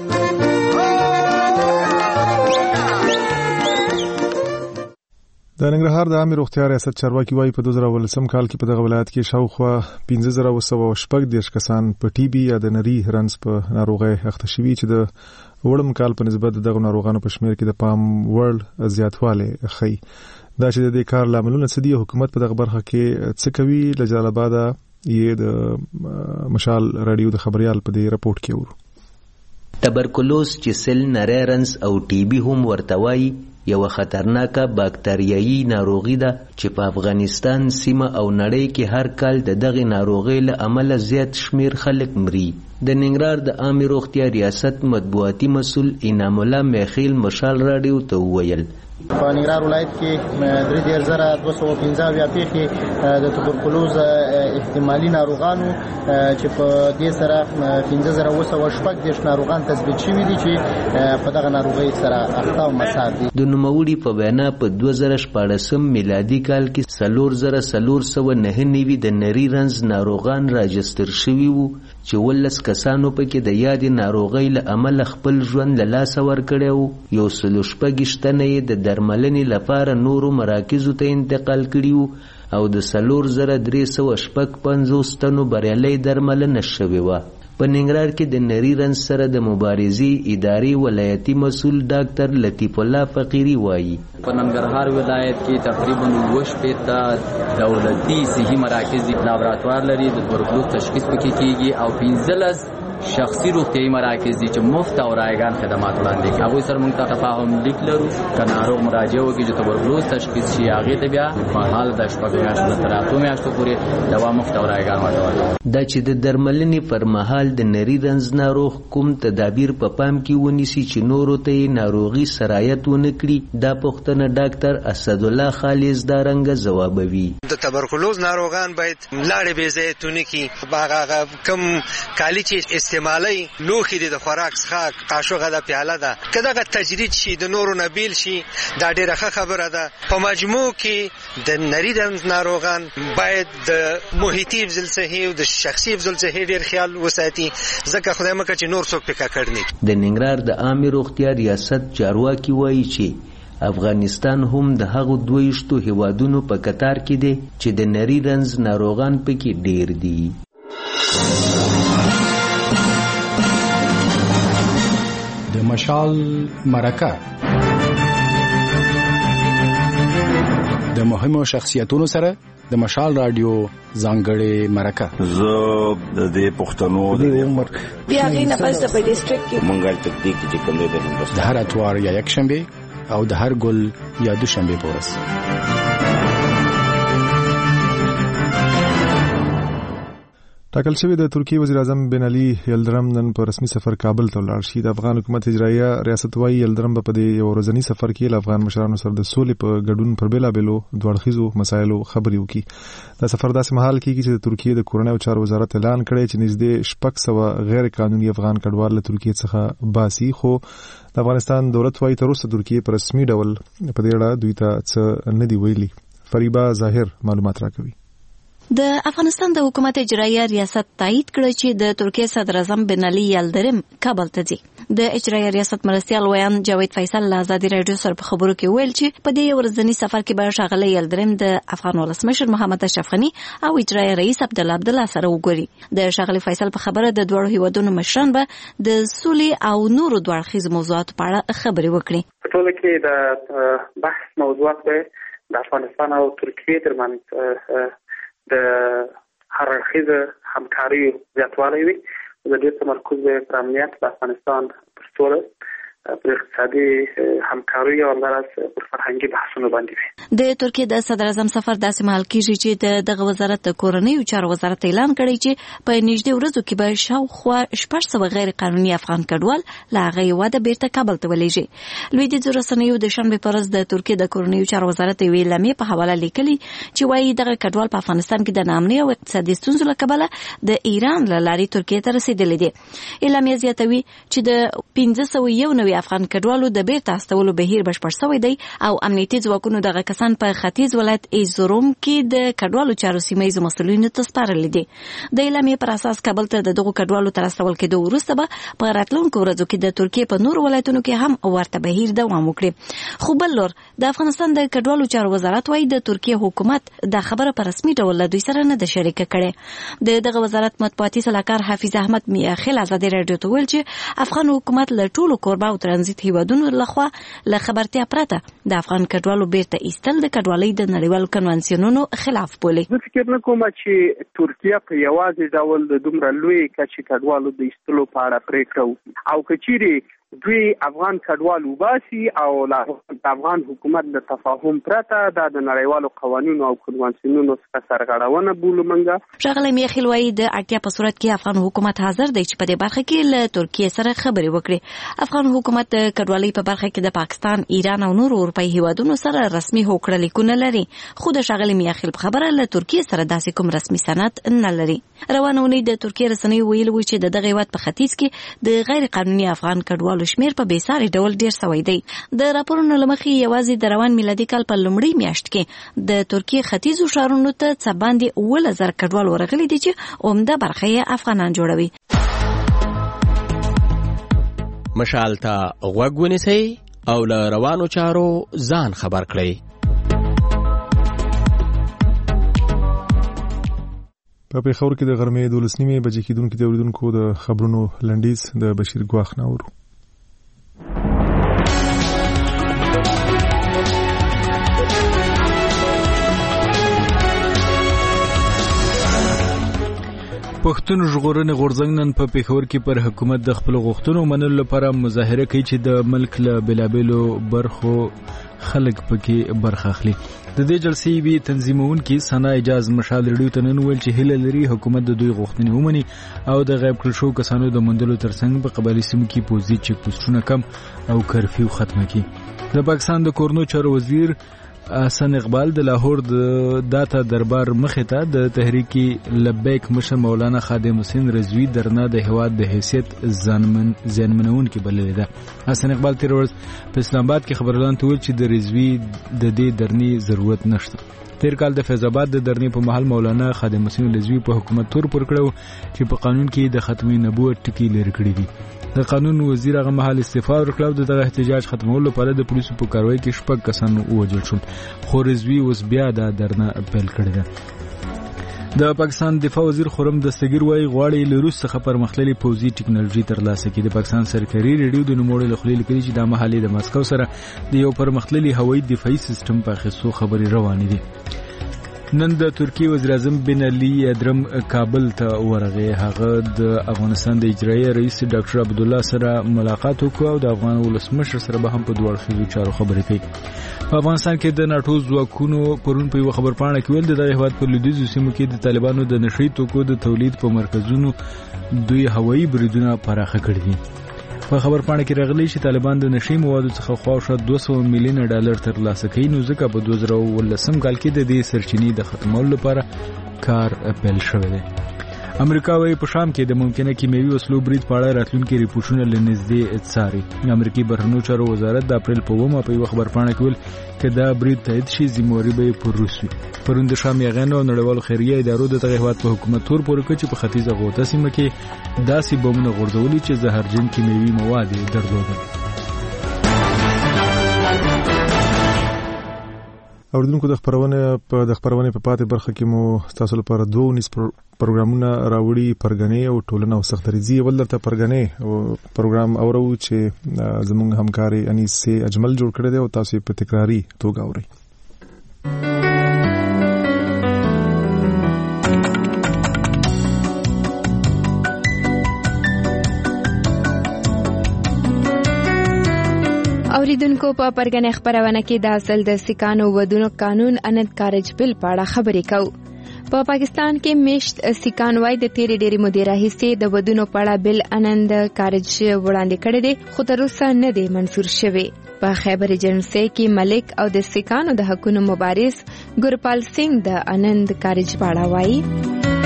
د ننګرهار د عامه روغتیا ریاست چارواکي وایي په دوه زره ولسم کال کې په دغه ولایت کې شاوخوا پنځه زره او سوه شپږ دېرش کسان په ټي بي یا د نري رنځ په ناروغۍ اخته شوي چې د وړم کال په نسبت دغه ناروغانو په شمیر کې د پام وړ زیاتوالی ښیي. دا چې د دې کار لاملونه څه دي، حکومت په دغه برخه کې څه کوي، له جلال آباده یې د مشال رادیو د خبريال په دې راپورټ کې ورو. تبرکلوز چې سل نری رنځ او ټي بي هم ورته وایي یو خطرناکه باکتریایي ناروغي ده چې په افغانستان سیمه او نړۍ کې هر کال د دغه ناروغۍ له امله زیات شمیر خلک مري. د ننګرهار د عامه روغتیا ریاست مطبوعاتي مسؤل انعام الله میخیل مشال رادیو ته وویل په ننګرهار ولایت کې درې دېرش زره دوه سوه پنځه اویا پیښې د تبرکلوز احتمالي ناروغانو چې په دې سره پنځه زره اوه سوه شپږ دېرش ناروغان تثبیت شوي دي چې په دغه ناروغۍ سره اخته او مصاب دي. د نوموړي په وینا په دوه زره شپاړسم میلادي کال کې څلور زره څلور سوه نهه نوي د نري رنځ ناروغان راجستر شوي وو چې ولس کسانو پکې د یادې ناروغۍ له امله خپل ژوند له لاسه ورکړی وو. یو سلو شپږویشت تنه یې د درملنې لپاره نورو مراکزو ته انتقال کړي وو او د څلور زره درې سوه شپږ پنځوس تنو بریالۍ درملنه شوې وه. په ننګرهار کې د نری رنځ سره د مبارزې ادارې ولایتي مسؤل ډاکټر لطیف الله فقیری وایي په ننګرهار ولایت کې تقریبا اووه شپېته دولتي صحي مراکز لابراتوار لري د تبرکلوز تشخیص پکې کیږي او پنځلس شخصي روغتیايي مراکز دي چې مفت او رایگان خدمات وړاندې کوي. هغوی سره موږ ته تفاهم لیک لرو که ناروغ مراجعه وکړي چې تبرکلوز تشخیص شي هغې ته بیا مهال د شپږ میاشتو نه تر اتو میاشتو پورې دوا مفت او رایگان ورته ورکوي. دا چې د درملنې پر مهال د نري رنځ ناروغ کوم تدابیر په پام کې ونیسي چې نورو ته یې ناروغي سرایت ونه کړي، دا پوښتنه ډاکټر اسدالله خالص دارنګه ځوابوي. د تبرکلوز ناروغان باید لاړې بې ځایه تونه کړي، هغه کوم کالي چې استعمالي لوښي دي د خوراک څخه قاشوغه ده پیاله ده که دغه تجرید شي د نورو نه بیل شي دا ډېره ښه خبره ده. په مجموع کې د نري رنځ ناروغان باید د محیطي افضلصحي او د شخصي افضلصحي ډېر خیال وساتي ځکه خدای مکړه چې نور څوک پې ککړ نه کړي. د ننګرهار د عامې روغتیا ریاست چارواکي وایي چې افغانستان هم د هغو دویشتو هیوادونو په کتار کې دی چې د نري رنځ ناروغان پکې ډېر دي. د مشال مرکه د مهمو شخصیتونو سره د مشال رادیو ځانګړې مرکه. زه د دې پښتنو د عمر بیا غي نه پس په ډیسټریکټ کې مونږه تدقیق چې کوم دی د هندوستان د هر اتوار یا یک شنبه او د هر ګل یا دوشنبه پورس. ټاکل شوی د ترکیه وزیر اعظم بن علي یلدرم نن په رسمي سفر کابل ته ولاړ شي. د افغان حکومت اجرایه ریاست وايي یلدرم په دې یو ورځنی سفر کې له افغان مشرانو سره د سولې په ګډون پر بیلابېلو دوړخیزو مسایلو خبرې وکړي. دا سفر داسې مهال کېږي چې د ترکیه د کورنۍ او چارو وزارت اعلان کړی چې نږدې شپږ سوه غیر قانوني افغان کډوال له ترکیه څخه باسي، خو د افغانستان دولت وايي تر اوسه ترکیه په رسمي ډول په دې اړه دوی ته څه نه دي ویلي. فریبا ظاهر معلومات راکوي. د افغانستان د حکومت اجرایه ریاست تایید کړ چې د ترکیه صدر اعظم بن علي یلدرم کابل ته ځي. د اجرایه ریاست مرستیال ویان جاوید فیصل له ازادي رادیو سره په خبرو کې ویل چې په دې ورځنی سفر کې به ښاغلی یلدرم د افغان ولسمشر محمد اشرف غني او اجرایه رئیس عبدالله عبدالله سره وګوري. د ښاغلی فیصل په خبره د دوه هیوادونو مشران به د سولې او نورو دوړخیز موضوعاتو په اړه خبرې وکړي. په ټول کې د بحث موضوعات د افغانستان او ترکیه ترمنځ د هر اړخیزه همکاري زیاتوالی وي. د دې تمرکز پر امنیت د افغانستان پر سوله، پر اقتصادي همکاري او همداراز پر فرهنګي بحثونو باندې وي. د ترکیه د صدر اعظم سفر داسې مهال کېږي چې د دغه وزارت د کورنیو چارو وزارت اعلان کړی چې په نږدې ورځو کې به شاوخوا شپږ سوه غیر قانوني افغان کډوال له هغه هېواده بیرته کابل ته ولېږي. لویدیځو رسنیو د شنبې په ورځ د ترکیه د کورنیو چارو وزارت یوې اعلامیې په حواله لیکلي چې وایي دغه کډوال په افغانستان کې د ناامنۍ او اقتصادي ستونزو له کبله د ایران له لارې ترکیې ته رسېدلي دي. اعلامیه زیاتوي چې د پنځه سوه یو نوي افغان کډوالو د بیرته استولو بهیر بشپړ شوی دی او امنیتي ځواکونو دغه کسان په ختیځ ولایت ایزروم کې د کډوالو چارو سیمه‌ییزو مسؤلینو ته سپارلي دي. د اعلامیې پر اساس کابل ته د دغو کډوالو تر استول کېدو وروسته به په راتلونکو ورځو کې د ترکیې په نورو ولایتونو کې هم ورته بهیر دوام وکړي. خو بل لور د افغانستان د کډوالو چارو وزارت وايي د ترکیې حکومت دا خبره په رسمي ډول له دوی سره نه ده شریکه کړې. د دغه وزارت مطبوعاتي سلاکار حافظ احمد میاخیل ازادي رادیو ته ویل چې افغان حکومت له ټولو کوربه او ترانزیت هیوادونو لخوا له خبرتیا پرته د افغان کډوالو بیرته ایستل د کډوالۍ د نړیوالو کنوانسیونونو خلاف بولي. زه فکر نه کوم چې ترکیه په یوازې ډول د دومره لوی کچې کډوالو د ایستلو په اړه پریکړه وکړي او که چیرې دوی افغان کډوال وباسي او د افغان حکومت د تفاهم پرته دا د نړیوالو قوانینو او کنوانسیونونو څخه سرغړونه بولو منګه. ښاغلی میاخیل وایي د اړتیا په صورت کې افغان حکومت حاضر دی چې په دې برخه کې له ترکیې سره خبرې وکړي. افغان حکومت د کډوالۍ په برخه کې د پاکستان، ایران او نورو اروپایي هیوادونو سره رسمي هوکړه لیکونه لري، خو د ښاغلي میاخیل په خبره له ترکیې سره داسې کوم رسمي سند نه لري. روانه اونۍ د ترکیې رسنیو ویلي وو چې د دغه هیواد په ختیځ کې د غیر قانوني افغان کډوالو شمیر په بېساري ډول ډیر شوی دی. د راپورونو له مخې یوازې د روان میلادي کال په لومړۍ میاشت کې د ترکیې ختیځو ښارونو ته څه باندې اووه زره کډوال ورغلي دي چې عمده برخه یې افغانان جوړوي. مشال ته غوږ ونیسئ او له روانو چارو ځان خبر کړئ. په پیښور کې د غرمې دولس نیمې بجې کېدونکو د اوریدونکو د خبرونو لنډیز د بشیر ګواخ ناورو. پښتون ژغورنې غورځنګ نن په پیښور کې پر حکومت د خپل غوښتنو منلو لپاره مظاهره کوي چې د ملک له بلابلو برخو خلک پکې برخه اخلي. د دې جلسې وی تنظیمونکي ثنا اجاز مشال ریډیو ته نن ویل چې هیله لري حکومت د دوی غوښتنې ومني او د غیب کړل شو کسانو د مندلو ترڅنګ په قبایلی سیمو کې پوزي چک پوسټونه کم او کرفیو ختمه کړي. د پاکستان د کورنو چارو وزیر حسن اقبال د لاهور د داتا دربار مخې ته د تحریک لبیک مشر مولانا خادم حسین رضوی درنه د هواد د حیثیت ځانمن ځانمنون کې بللې ده. حسن اقبال تیر ورځ په اسلام آباد کې خبرلان ته ویل چې د رضوی د دې درنی ضرورت نشته. تیر کال د فیض آباد د درنی په محل مولانا خادم حسین رضوی په حکومت تور پر کړو چې په قانون کې د ختمي نبوت ټکی لري کړی دي. د قانون وزیر هغه محل استعفا ورکړه. دغه احتجاج ختمولو لپاره د پولیسو په کاروای کې شپږ کسان وژل شول. خو رضوی اوس بیا د درنه اپیل کړی دی. د پاکستان دفاع وزیر خرم دستگیر وايي غواړي له روس څخه پرمختللي پوځي ټکنالوژي ترلاسه کړي. د پاکستان سرکاري ریډیو د نوموړي لخوا لیکلي چې د محلي د ماسکو سره د یو پرمختللي هوایي دفاعي سیستم په اخیستو خبرې روانې دي. نن د ترکی وزیر اعظم بن علي ادرم کابل ته ورغی. هغه د افغانستان د اجرایي رئیس ډاکټر عبد الله سره ملاقات وکړ او د افغان ولسمشر سره به هم په دوه اړخیزو چارو خبرې کوي. په افغانستان کې د ناتو ځواکونو پرون په یو خبر پاڼه کې ویل د دغه هیواد په لویدیځو سیمو کې د طالبانو د نشئی توکو د تولید په مرکزونو دوی هوایي بریدونه پراخه کړي دي. په خبر پاڼه کې راغلی چې طالبان د نشئی موادو څخه خواوشا دوه سوه میلیون ډالر ترلاسه کوي. نو ځکه په دوه زره ولسم کال کې د دې سرچینې د ختمولو لپاره کار پیل شوی دی. امریکا وايي په شام کې د ممکنه کیمیاوي وسلو برید په اړه راتلونکي ریپورتونه لنږدې څاري. امریکایي بهرنیو چارو وزارت د اپریل په اوومه په یو خبر پاڼه کې ویل چې دا برید تایید شي ذمہواري به پر روس وي. پرون د شام یاغانو او نړیوالو خیریه ادارو د دغه هیواد په حکومت تور پورې کړ چې په ختیځه غوطه سیمه کې داسې بمونه غورځولي چې زهرجن کیمیاوي مواد یې درلودل. اوریدونکو د خبرونه په د خبرونه په پاتې برخه کې مو تاسو لپاره دوه نس پروګرامونه راوړي پرګنې او ټولنه او سختریزي ولرته پرګنې او پروګرام اورو چې زموږ همکاري انیس اجمل جوړ کړی دی او تاسو په تکراری توګه اورئ. اوریدونکو په پرګنې خبرونه کې د اصل د سکانو ودونو قانون انند کارج بل په اړه خبرې کوو. په پاکستان کې مشت سکان وای د تیرې ډېری مودې راهیسې د ودونو په اړه بل انند کارج وړاندې کړی دی خو تر اوسه نه دی منظور شوی. په خیبر ایجنسی کې ملک او د سکانو د حقوقو مبارز ګورپال سنگ د انند کارج په اړه وایي.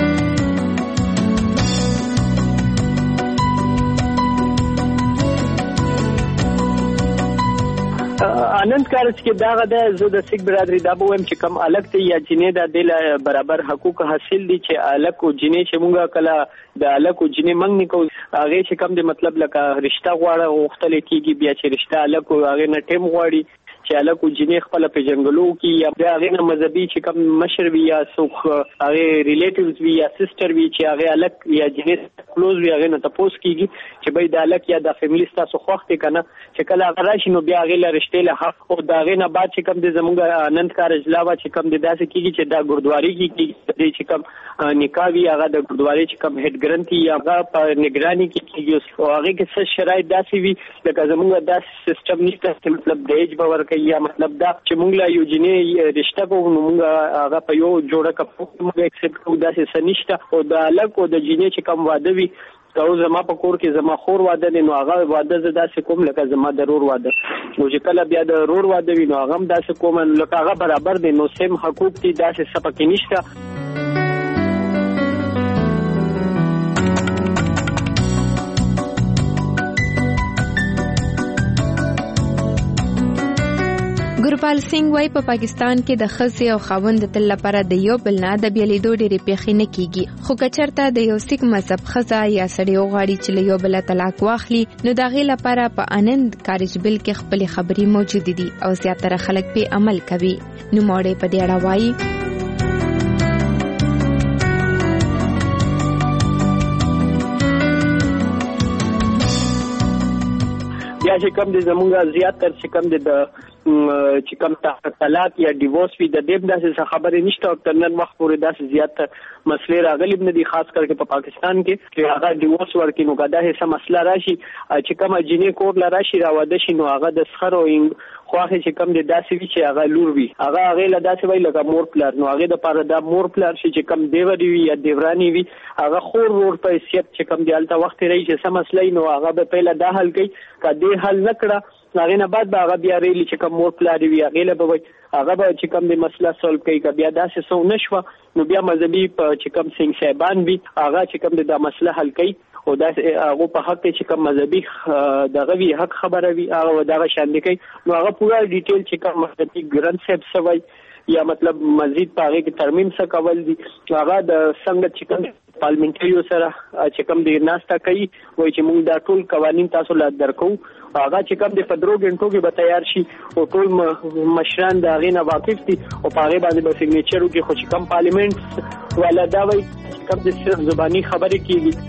انند کارج کې داغه د زو د سیک برادری دا به هم چې کم الګ ته یا جنې د دل برابر حقوق حاصل دي چې الګ او جنې چې مونږه کله د الګ او جنې منګ نکو هغه چې کم د مطلب لکه رشتہ غواړه غوښتل کیږي بیا چې رشتہ الګ او هغه نه ټیم غواړي چې الګ او جنې خپل په جنگلو کې یا بیا هغه نه مذهبي چې کم مشر وي یا څوک هغه ریلیټیوز وي یا سسټر وي چې هغه الګ یا جنې کلوز وي هغه نه تاسو کیږي چې به د الګ یا د فیملی تاسو خوښته کنه چې کله هغه راشي نو بیا هغه لرشته له حق او دا غي نه بعد چې کم د زمونږ انند کارج لاوا چې کم د داسې کیږي چې دا ګردواري کې چې کم نکاوي هغه د ګردواري چې کم هډ ګرنتي هغه په نگرانی کې کیږي او هغه کې څه شرایط داسې وي لکه زمونږ د سیستم نشته مطلب د ایج باور کوي یا مطلب دا چې مونږ لا یو جنې رشتہ کوو نو مونږ هغه په یو جوړه کپو مونږ اکسپټ کوو داسې سنشته او د الګ او د جنې چې کم واده وي او زما په کور کې زما خور واده نه نو هغه واده زدا سې کوم لکه زما ضرور واده او چې کله بیا د رور واده وي نو هغه هم داسې کوم لکه هغه برابر دي نو سیم حقوق دي داسې سپکې نشته. ګورپال سنگ وای په پاکستان کې د خزې او خاوند د تل لپاره د یو بل نه د بیلیدو ډېری پیښې نه کیږي خو کچرته د یو سیک مذهب خزه یا سړی غواړي چې له یو بل طلاق واخلي نو د غي لپاره په انند کارج بل کې خپل خبري موجود دي او زیاتره خلک په عمل کوي. نو موړې په دې اړه وایي یا چې کوم د زمونږ زیات تر چې کوم د چې کوم طلاق یا ډیورس وی د دې داسې خبرې نشته او تر نن وخت پورې داسې زیات مسلې راغلي نه دي، خاص کر په پاکستان کې چې هغه ډیورس ورکې نو دا هیڅ مسله راشي چې کوم جنې کور لا راشي راوده شي نو هغه د سخرو خواخه چې کوم د داسې وی چې هغه لور وی هغه هغه له داسې وی لکه مور پلار نو هغه د پاره د مور پلار شي چې کوم دیو دی یا دیورانی وی هغه خور ور په حیثیت چې کوم دی الته وخت رہی چې سم مسلې نو هغه به پهله دا حل کوي کله حل نکړه هغه نه بعد به هغه بیا ریلی چې کوم مور پلار وی هغه له به هغه به چې کوم د مسله سولو کوي ک بیا داسې سو نشو نو بیا مذهبي چې کوم څنګه صاحبان وی هغه چې کوم د مسله حل کوي او دا هغه په حق چې کوم مذهبي دغه وی حق خبره وی هغه دغه شاندې کوي نو هغه پورا ډیټیل چې کوم مذهبي ګران صاحب سوي یا مطلب مزید پاره کې ترمیم څه کول دي هغه د څنګه چې کوم پارلیمنټریو سره چې کوم د ناستا کوي وای چې موږ دا ټول قوانين تاسو لا درکو هغه چې کوم د پدرو غنټو کې به تیار شي او ټول مشران دا غینه واقف دي او پاره باندې به سیګنیچرو کې خو چې کوم پارلیمنت ولا دا وای کوم د صرف زبانی خبرې کیږي.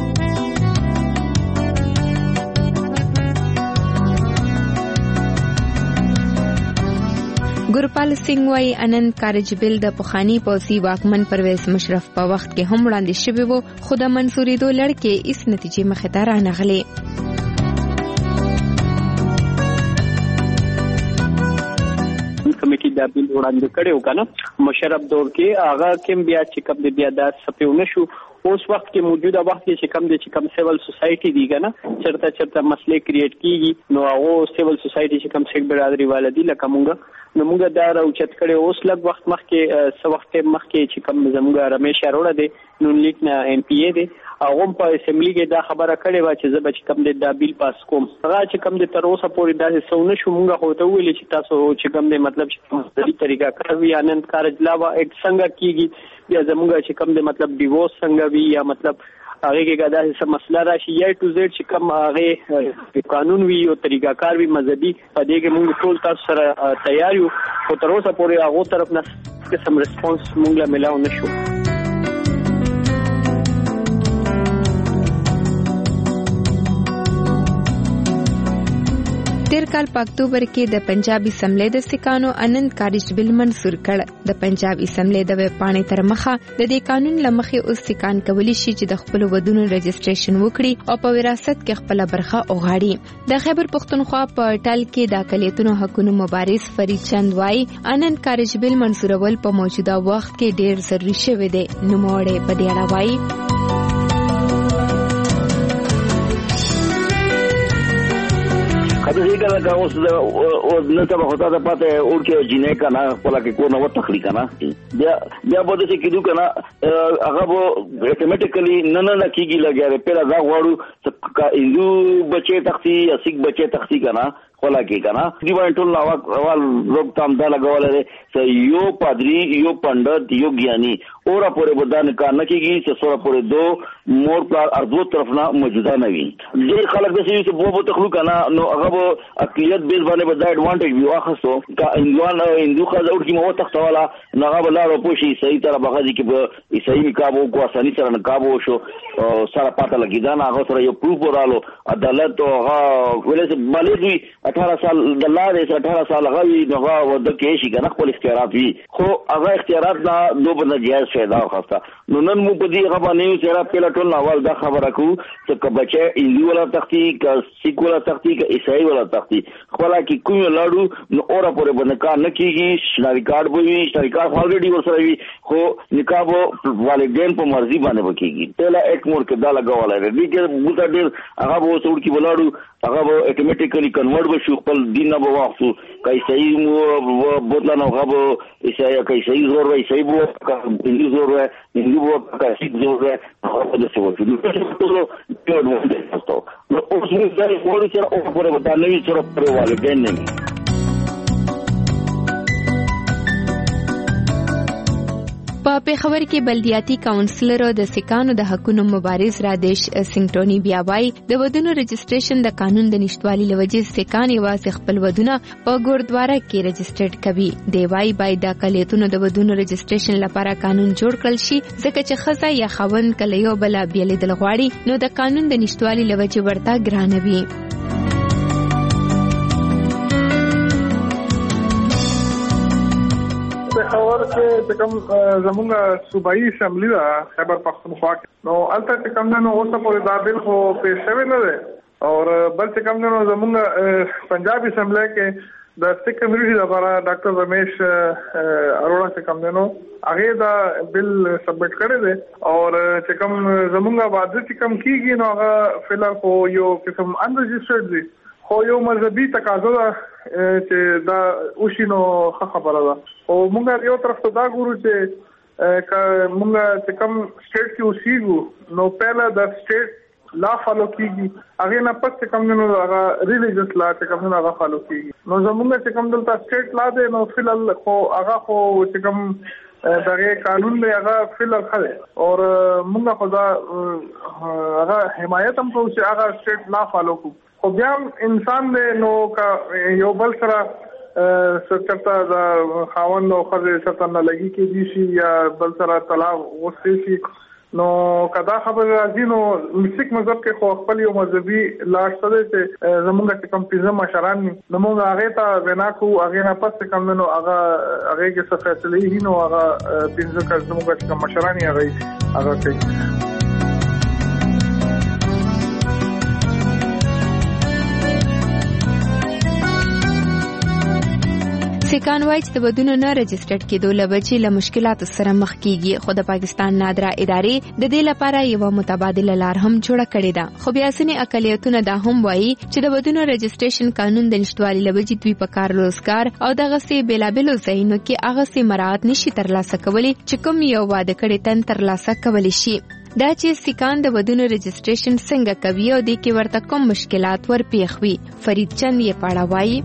ګورپال سنگ وايي انند کارجبل د پخانی پوسی واکمن پرویز مشرف په وخت کې هم وړاندې شوی وو خو د منصورېدو لړکې اس نتیجې مخې ته رانغلې. کمیټي دا بیل وړاندې کړو کنه مشرف دور کې هغه کوم بیا چې کوم د بیا د سپیونه شو اوس وخت کې موجوده وخت کې چې کم د چې کم سیول سوسایټي دی کنه چرته چرته مسلې کریټ کیږي نو هغه سیول سوسایټي چې کم سیک برادری والدي لکه مونږ نو مونږ دا راوچت کړي اوس لږ وخت مخکې څه وخت مخکې چې کم زموږ رمیش اروړه دی نو لیک نه ایم پی ای دی هغه په اسمبلی کې دا خبره کړې و چې زه به کم د دا بیل پاس کوم هغه چې کم د تر اوسه پورې دا څونه شو مونږ هوته ویل چې تاسو چې کم د مطلب چې د طریقه کوي انند کارج لاوا اټ څنګه کیږي یا زموږ چې کم د مطلب ډیوورس څنګه وی یا مطلب هغه کې دا څه مسله راشي یا ټو زیډ چې کم هغه قانون وی او طریقه کار وی مذهبي په دې کې موږ ټول تاسو سره تیار یو او تر اوسه پورې هغه طرف نه سم ریسپانس موږ لا ملاو نشو. تیر کال په اکتوبر کې د پنجاب اسمبلی د سکانو انند کارج بل منسور کړ. د پنجاب اسمبلی د ویب پاڼې تر مخه د دې قانون لمخې اوس سکان کولی شي چې د خپل ودونو رجسټریشن وکړي او په وراثت کې خپل برخه اوغاړي. د خیبر پختونخوا په ټال کې د اقلیتونو حقوقو مبارز فرید چند وايي انند کارج بل منسورول په موجوده وخت کې ډیر ضروري شوی دی. نوموړی په دې اړه وايي اته دې کله کا اوس او نن ته هوتا ته پته اور کې جنې کنا خپل کې کو نو تخلیق کنا بیا بیا بده چې کیدو کنا هغه وو اتوماتیکلی نه نه کیږي لګیا پیرا دا غواړو چې هندو بچي تختی یا سیک بچي تختی کنا خلا کې کنا دی باندې ټول نو اول روب تام دا لګولې یو پادری یو پندت یو ज्ञानी اورا پورې بدن کار نه کیږي چې سورا پورې دو مور پر ارضو طرف نه موجوده نه وي ډېر خلک د سې په بو تخلو کنا نو هغه اقلیت بیس باندې به دا ایڈوانټیج وي واخصو کا انوان هندو خزه ور کی مو تختوالا نو هغه بلاره پوشي صحیح طرح بغازي کې به صحیح کابو کو اساني سره نقابو شو سره پاته لګی دا نه هغه سره یو پروف ورالو عدالت او هغه ولې بلې اठारह سال د لارې اठारह سال غوي نو هغه ود کې شي کنه خپل اختیارات وي خو هغه اختیارات نه دوه بنه جایز فائدہ واخسته نو نن مو په دې غو باندې چې را پیلا ټول اول دا خبره کو چې کبچه هندو ولا تختی کا سیک ولا تختی کا عیسائی ولا تختی خپل کې کوم لاړو نو اورا پورې باندې کار نه کیږي شناری کارت به وي شناری کارت الریډي ورسره وي خو نکاح والدین په مرزي باندې وکيږي پهلا ایک مور کې دا لګواله دې کې بوتا ډیر هغه به وسوړ کې ولاړو هغه به اتوماتیکلی کنورټ بشو خپل دین نه به واخصو کای صحیح مو بوتلا نو هغه عیسائی کای صحیح زور وای صحیح بو هندو زور وای هندو بو کای سیک زور وای هغه د څه وځي ټول ډیر مو ده نو اوس موږ دا وړو چې او په وړاندې نوې سره پر والدین نه په پیښور کې بلدیاتي کونسلر او د سکانو د حقوقو مبارز رادیش سنگټونی بیا وايي د ودونو رجسټریشن د قانون د نشټوالي لوجې سکان یوازې خپل ودونه په ګوردواره کې رجسټرډ کوي. دی وايي باید د اقلیتونو د ودونو رجسټریشن لپاره قانون جوړ کړل شي ځکه چې ښځه یا خاوند کله یو بل بیلیدل غواړي نو د قانون د نشټوالي لوجې ورته ګرانوي. پیښور کې کوم زمونږ صوبایي اسمبلی ده خیبر پختونخوا کې نو البته کوم نه اوسه په دا بل خو پیښ شوی نه ده او بل څه کوم نه زمونږ پنجاب اسمبلی کې د سټیټ کمیټي لپاره ډاکټر رمیش اروڑا څخه کوم نه هغه دا بل سبمټ کړی دی او چې کوم زمونږ باندې چې کوم کیږي نو هغه فلر خو یو قسم انرجسترډ دی خو یو مذهبي تقاضا ده چې دا اوشینو خبره ده او موږ یو طرف ته دا ګورو چې ک موږ چې کوم سټیټ کې اوسېږو نو پهلا د سټیټ لا فالو کیږي هغه نه پس کوم نه هغه ریلیجیس لا چې کوم نه هغه فالو کیږي نو زموږ چې کوم دلته سټیټ لا دی نو فلل خو هغه خو چې کوم دغه قانون دی هغه فلل خله او موږ خو دا هغه حمایت هم کوو چې هغه سټیټ لا فالو کوو خو بیا انسان دی نو کا یو بل سره سچتا دا خاوند او خزه ستنه نه لګي کې دي شي یا بل سره طلاق وستي شي نو کدا خبر راځي نو مسیک مذهب کې خو خپل یو مذهبي لاش سره چې زمونږ کوم پیزه مشران نو موږ هغه ته وینا کو هغه نه پس کوم نو هغه هغه کې څه فیصله هي نو هغه پیزه کا زمونږ کوم مشران هغه هغه کوي سیکان وایي چې د ودونو نه رجسټرډ کېدو له وجې له مشکلاتو سره مخ کیږي خو د پاکستان نادره ادارې د دې لپاره یو متبادله لار هم جوړه کړې ده خو بیا ځینې اقلیتونه دا هم وایي چې د ودونو رجسټریشن قانون د نشټوالي له وجې دوی په کار روزګار او دغسې بېلابېلو ځایونو کې هغسې مراعات نشي ترلاسه کولی چې کوم یو واده کړی تن ترلاسه کولی شي دا چې سیکان د ودونو رجسټریشن څنګه کوي او د کې ورته کوم مشکلات ورپېښ وي فرید چند یې پاړه وایي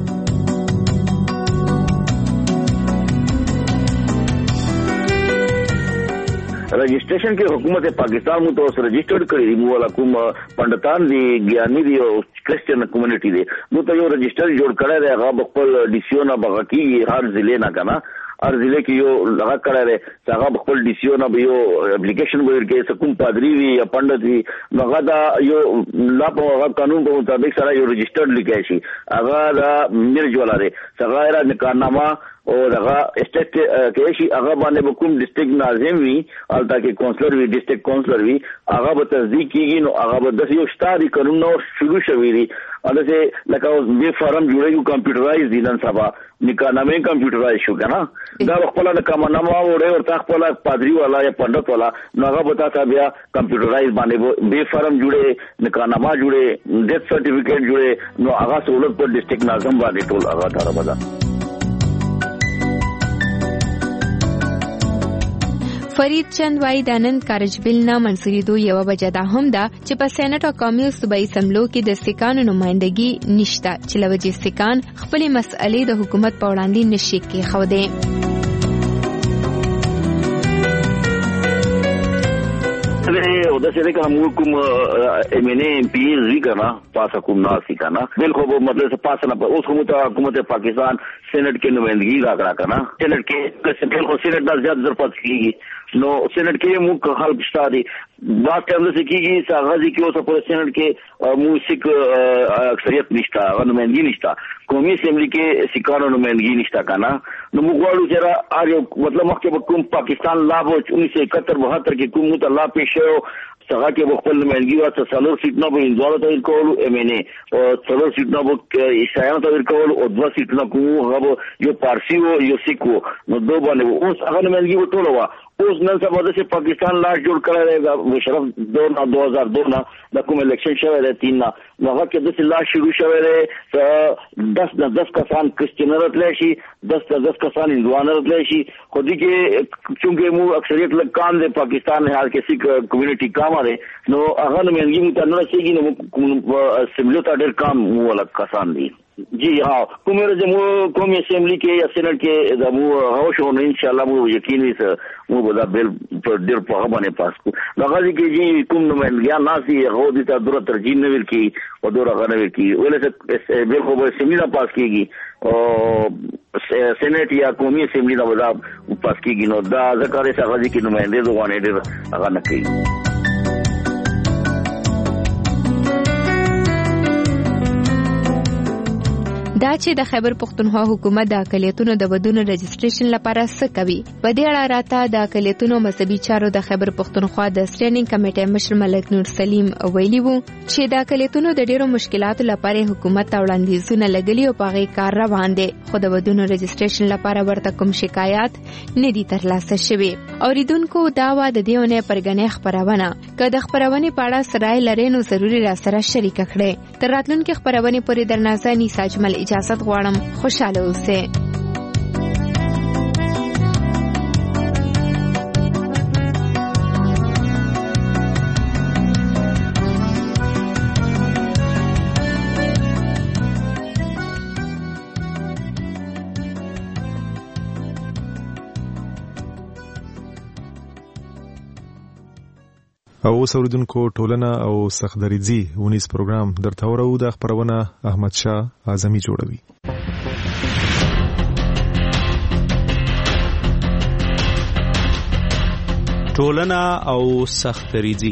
رجسٹریشن کې حکومت پاکستان مو ته رجسٹرډ کړی دی مو ولا کوم پندتان دی ګیانی دی او کرسچن کمیونټي دی نو ته یو رجسٹر جوړ کړی دی هغه خپل ډیسیو نه بغکی هر ضلع نه کنه هر ضلع کې یو لغا کړی دی هغه خپل ډیسیو نه یو اپلیکیشن ورکې کوم پادری وي یا پندت وي هغه دا یو لا په قانون په مطابق سره یو رجسٹرډ لیکای شي هغه دا مرج ولا دی هغه را نکانامه او دغه اسټیټ کې شي هغه باندې کوم ډیسټریکټ ناظم وي البته کې کونسلر وي ډیسټریکټ کونسلر وي هغه به تصدیق کیږي نو هغه به د یو شتاري قانون نو شروع شوی دی البته لکه اوس به فارم جوړیږي کمپیوټرایز دي نن سبا نکانامه کمپیوټرایز شو کنه دا خپل د کمنامه وړي ورته خپل پادری والا یا پندت والا نو هغه به تاسو بیا کمپیوټرایز باندې به فارم جوړي نکانامه جوړي ډیث سرټیفیکیټ جوړي نو هغه سہولت په ډیسټریکټ ناظم باندې ټول هغه تر بدا فرید چند وایي د نن کارج بل نه منسوریدو یو وجه دا هم ده چې په سېنات او قومي او صوبایي اسمبلو کې د سیکانو نمائندګي نشته چې له وجې سیکان خپلې مسئلې د حکومت په وړاندې نشي کېښودې او د څه کوم کوم ایم ان ایم پی زی کنا پاسه کوم ناسي کنا بالکل مطلب پاسه نه اوس کوم ته حکومت پاکستان سینټ کې نمائندګي راکړه کنا سینټ کې بالکل سینټ د زیات ضرورت کیږي نو سینټ کې موږ خلک شتاري دا ټیم څه کیږي چې غازی کې اوس په سینټ کې موسیق اکثریت نشته نمائندګي نشته قومي اسمبلی کې سیکانو نمائندګي نشته کنا نو موږ غواړو چې اړ مطلب مخکې کوم پاکستان لا و انیس سو اکہتر بہتر کې کوم ته لا پیښ شو څنګه کې خپل نمائندګي ورته څلور سیټ نه به انځور ته کول ایم ان ای او څلور سیټ نه به عیسایانو ته کول او دوه سیټ نه کوو هغه یو پارسی او یو سیکو نو دوه باندې اوس هغه نمائندګي وټول وا اوس نن سبا د پاکستان لاش جوړ کړی دی مشرف دو نه دو هزار دو نه د کوم الیکشن شوی دی تین نه نو هغه کې د لاش شروع شوی دی دس نه دس کسان کرسچن راتلی شي دس نه دس کسان هندوان راتلی شي خو دې کې چونکې مو اکثریت لږ کام دی پاکستان حال کې سیک کمیونټي کام دی نو هغه نمائندګي مو ته نه رسېږي نو اسمبلی ته ډېر کام مو ولا کسان دي جی ها کومه زمو قومي اسمبلی کې یا سېنات کې د مو هوښ او ان شاء الله مو یقیني سره مو به دا بل پر ډېر په باندې پاس کو لږه کې جی کوم نمائندګي ناسي هغه د ته ضرورت ترجیح نه ورکی او دوره غنه ورکی ولې بل خو به اسمبلی نه پاس کیږي او سېنات یا قومي اسمبلی نه ودا پاس کیږي نو دا ذکر یې هغه کې نمائنده دوه نه ډېر هغه نه کوي دا چې د خیبر پختونخوا حکومت د اقلیتونو د ودونو رجسټریشن لپاره څه کوي. په دې اړه راته د اقلیتونو مذهبي چارو د خیبر پختونخوا د سټینډینګ کمیټې مشر ملک نور سلیم ویلي وو چې د اقلیتونو د ډیرو مشکلاتو لپاره حکومت ته وړاندیزونه لګلي او په هغې کار روان دی، خو د ودونو رجسټریشن لپاره ورته کوم شکایات نه دي ترلاسه شوي. اوریدونکو دا وه د دې اونۍ پرګنې خپرونه. که د خپرونې په اړه څه رایې لرئ نو ضروري راسره شریکه کړئ. تر راتلونکې خپرونې پورې درنه زه نیسا اجمل اجازت غواړم. خوشحاله اوسئ. او اوریدونکو ټولنه او سختدریځي ونیس پروګرام درته ورو د خبرونه احمد شاه اعظمي جوړوي. ټولنه او سختدریځي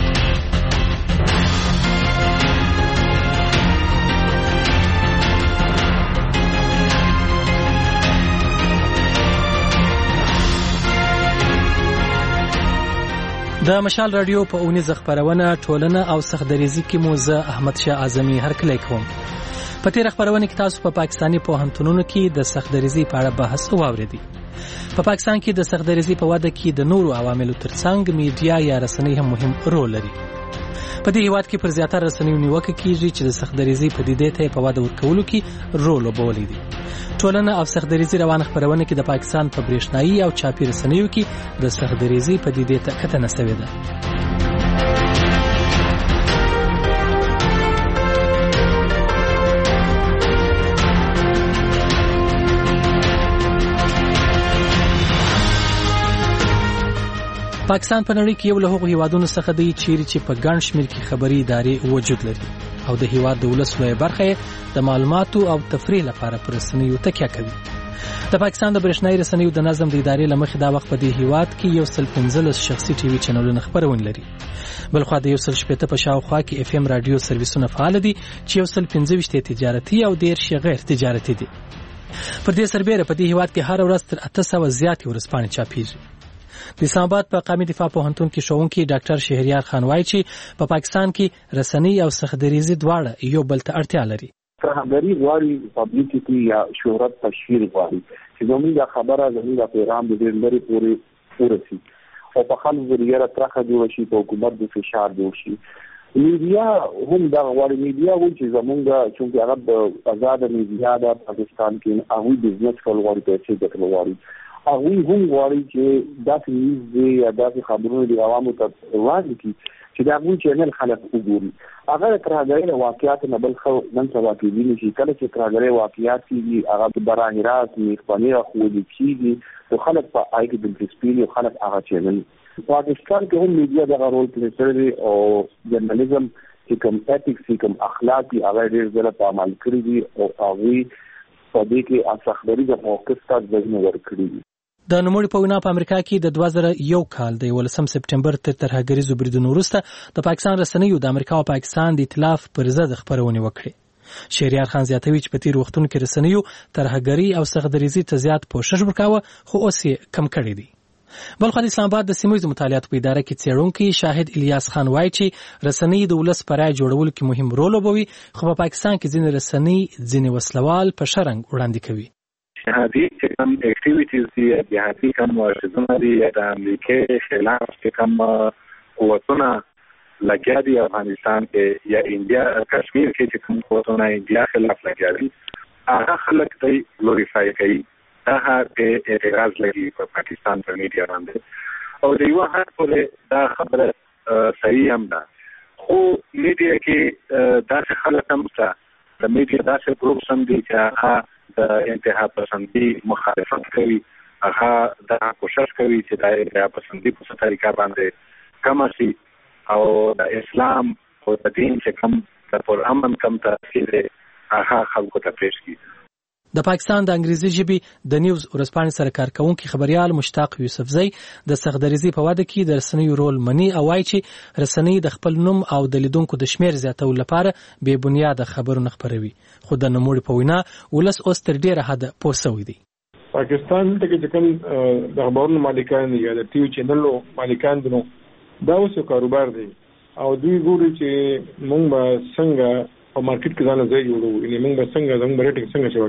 د مشال رادیو په اونیزه خبرونه ټولنه او سختدریځي کې مو زه احمد شاه اعظمي هرکلی کوم. په تیر خبرونه کې تاسو په پا پاکستاني پوهنتونونو کې د سختدریځي په اړه بحث واوریدئ. په پاکستان کې د سختدریځي په وده کې د نورو عواملو ترڅنګ میډیا یا رسنۍ هم مهم رول لري. په دې هیواد کې پر زیاتره رسنیو نیوکه کیږي چې د سختدریځي پدیدې ته په وده ورکولو کې رول لوبولی دی. ټولنه او سختدریځي روان خبرونه کې د پاکستان په برېښنایي او چاپي رسنیو کې د سختدریځي پدیدې ته کتنه شوې ده. پاکستان په نړۍ کې یو له هغو هیوادونو څخه دی چیرې چې په ګڼ شمېر کې خبري ادارې وجود لري او د هیواد د ولس لویه برخه د معلوماتو او تفریح لپاره پر رسنیو تکیه کوي. د پاکستان د برېښنایي رسنیو د نظم د ادارې له مخې دا وخت په دې هیواد کې یو سل پنځلس شخصي ټي وي چینلونه خبرونه لري. بلخوا د یو سل شپېته په شاوخوا کې اف ام رادیو سرویسونه فعال دي چې یو سل پنځه ویشت تجارتي او دېرش غیر تجارتي دي. پر دې سربېره په دې هیواد کې هر ورځ تر اته سوه زیاتې ورځپاڼې چاپېږي. د اسلام آباد په قومي دفاع پوهنتون کې ښوونکی ډاکټر شهریار خان وایي چې په پاکستان کې رسنۍ او سختدریځي دواړه یو بل ته اړتیا لري. ترهګري غواړي پبلیسټي یا شهرت تشهیر غواړي چې زموږ خبره زموږ پیغام د ډېر لرې پورې ورسي او په خلکو ذریعه ترخه جوړ شي، په حکومت د فشار جوړ شي. میډیا هم دا غواړي. میډیا وایي چې زموږ چونکې هغه د آزاد میډیا د پاکستان کې هغوی بزنس کول غواړي، پیسې ګټل غواړي. هغوی هم غواړي چې داسې نیوز دی یا داسې خبرونه د عوامو ته وړاندې کړي چې د هغوی چینل خلک وګوري. هغه د ترهګرۍ له واقعاتو نه بل ښه نن سبا کېدی نه شي. کله چې ترهګرۍ واقعات کېږي هغه براہ راست میخبري راښودل کېږي نو خلک په هغې کې دلچسپي لري او خلک هغه چینل. پاکستان کې هم میډیا دغه رول پلی کړی دی او جرنالیزم چې کوم ایتکس چې کوم اخلاق دي هغه ډېر زیات په عمل کړي دي او هغوی په دې کې سختدریځه موقف ته ځایونه ورکړي دي. د نوموړي په وینا په امریکا کې د دوه زره یو کال د یولسم سپټمبر تر ترهګریزو بریدونو وروسته د پاکستان رسنیو د امریکا او پاکستان د ائتلاف پر ضد خبرونه وکړې. شهریار خان زیاتوي چې په تیر وختونو کې رسنیو ترهګري او سختدریځي ته زیات پوښښ ورکاوه خو اوس یې کم کړی دی. بلخو د اسلام آباد د سیمه ییزو مطالعاتو په اداره کې څېړونکی شاهد الیاس خان وایي چې رسنۍ د ولس په رایه جوړولو کې مهم رول لوبوي خو په پاکستان کې ځینې رسنۍ ځینې وسلوال په ښه رنګ وړاندې کوي. جهادي چې کوم اکټیویټیز دي، جهادي کوم ورزشونه دي، د امریکای خلاف چې کوم قوتونه لګیا دي افغانستان کې یا انډیا کشمیر کې چې کوم قوتونه انډیا خلاف لګیا دي، هغه خلک ته ګلوریفای کوي. هغه ته اعتراض لګي په پاکستان په میډیا باندې او د یو حد پورې دا خبره صحیح هم ده. خو میډیا کې داسې خلک هم شته، د میډیا داسې ګروپس هم دي چې هغه د انتها پسندي مخالفت کوي، هغه دا کوشش کوي چې د انتها پسندي په څه طریقه باندې کم شي او د اسلام او د دین چې کوم د پرامن کم تاثیر هغه خلکو ته پیش کړي. د پاکستان د انګریزي ژبې د نیوز ورځپاڼې سره کارکونکي خبريال مشتاق یوسفزی د صخدریزي په واده کې د رسنیو رول مني او وايي چې رسنۍ د خپل نوم او د لیدونکو د شمیر زیاتولو لپاره بې بنیاده خبرونه خپروي خو د نوموړي په وینا ولس اوس تر ډیره حده پوه شوی دی. پاکستان ته چې کوم د خبرونو مالکان یا د ټي وي چینلونو مالکان دي دا اوس یو کاروبار دی او دوی ګوري چې موږ به څنګه په مارکیټ کې ځان ځای جوړو یعنی موږ به څنګه زموږ ریټینګ څنګه شو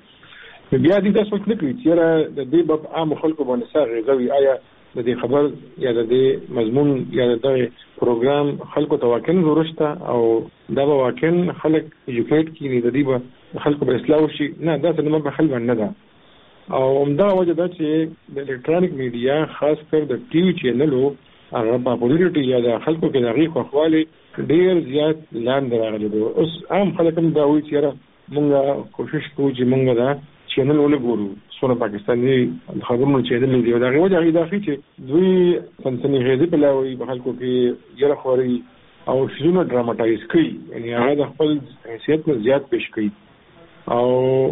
کیږي بیا دې تاسو څه کوي چې د دې په عام خلکو باندې سره غوي آیا د دې خبر یا د دې مضمون یا د دې پروګرام خلکو ته واقعا ضرورت او دا به واقعا خلک ایجوکیټ کړي د دې به خلکو به اصلاح وشي نه دا څه نه خل باندې ده او همدا وجه ده چې د الکترونیک میډیا خاص کر د ټي وي چینلو هغه پاپولریټي یا د خلکو کې د غي خواله ډیر زیات لاندې راغلی دی. اوس عام خلک هم دا وایي چې موږ کوشش کوو چې موږ دا چینل ولګورو سونه پاکستاني خبرونو چینل دی دا غوډه غي داخلي چې دوی سنسني غېدي په لاوي په خلکو کې یره خوري او شنو ډراماتایز کوي یعنی هغه د خپل حیثیت نه زیات پیش کوي او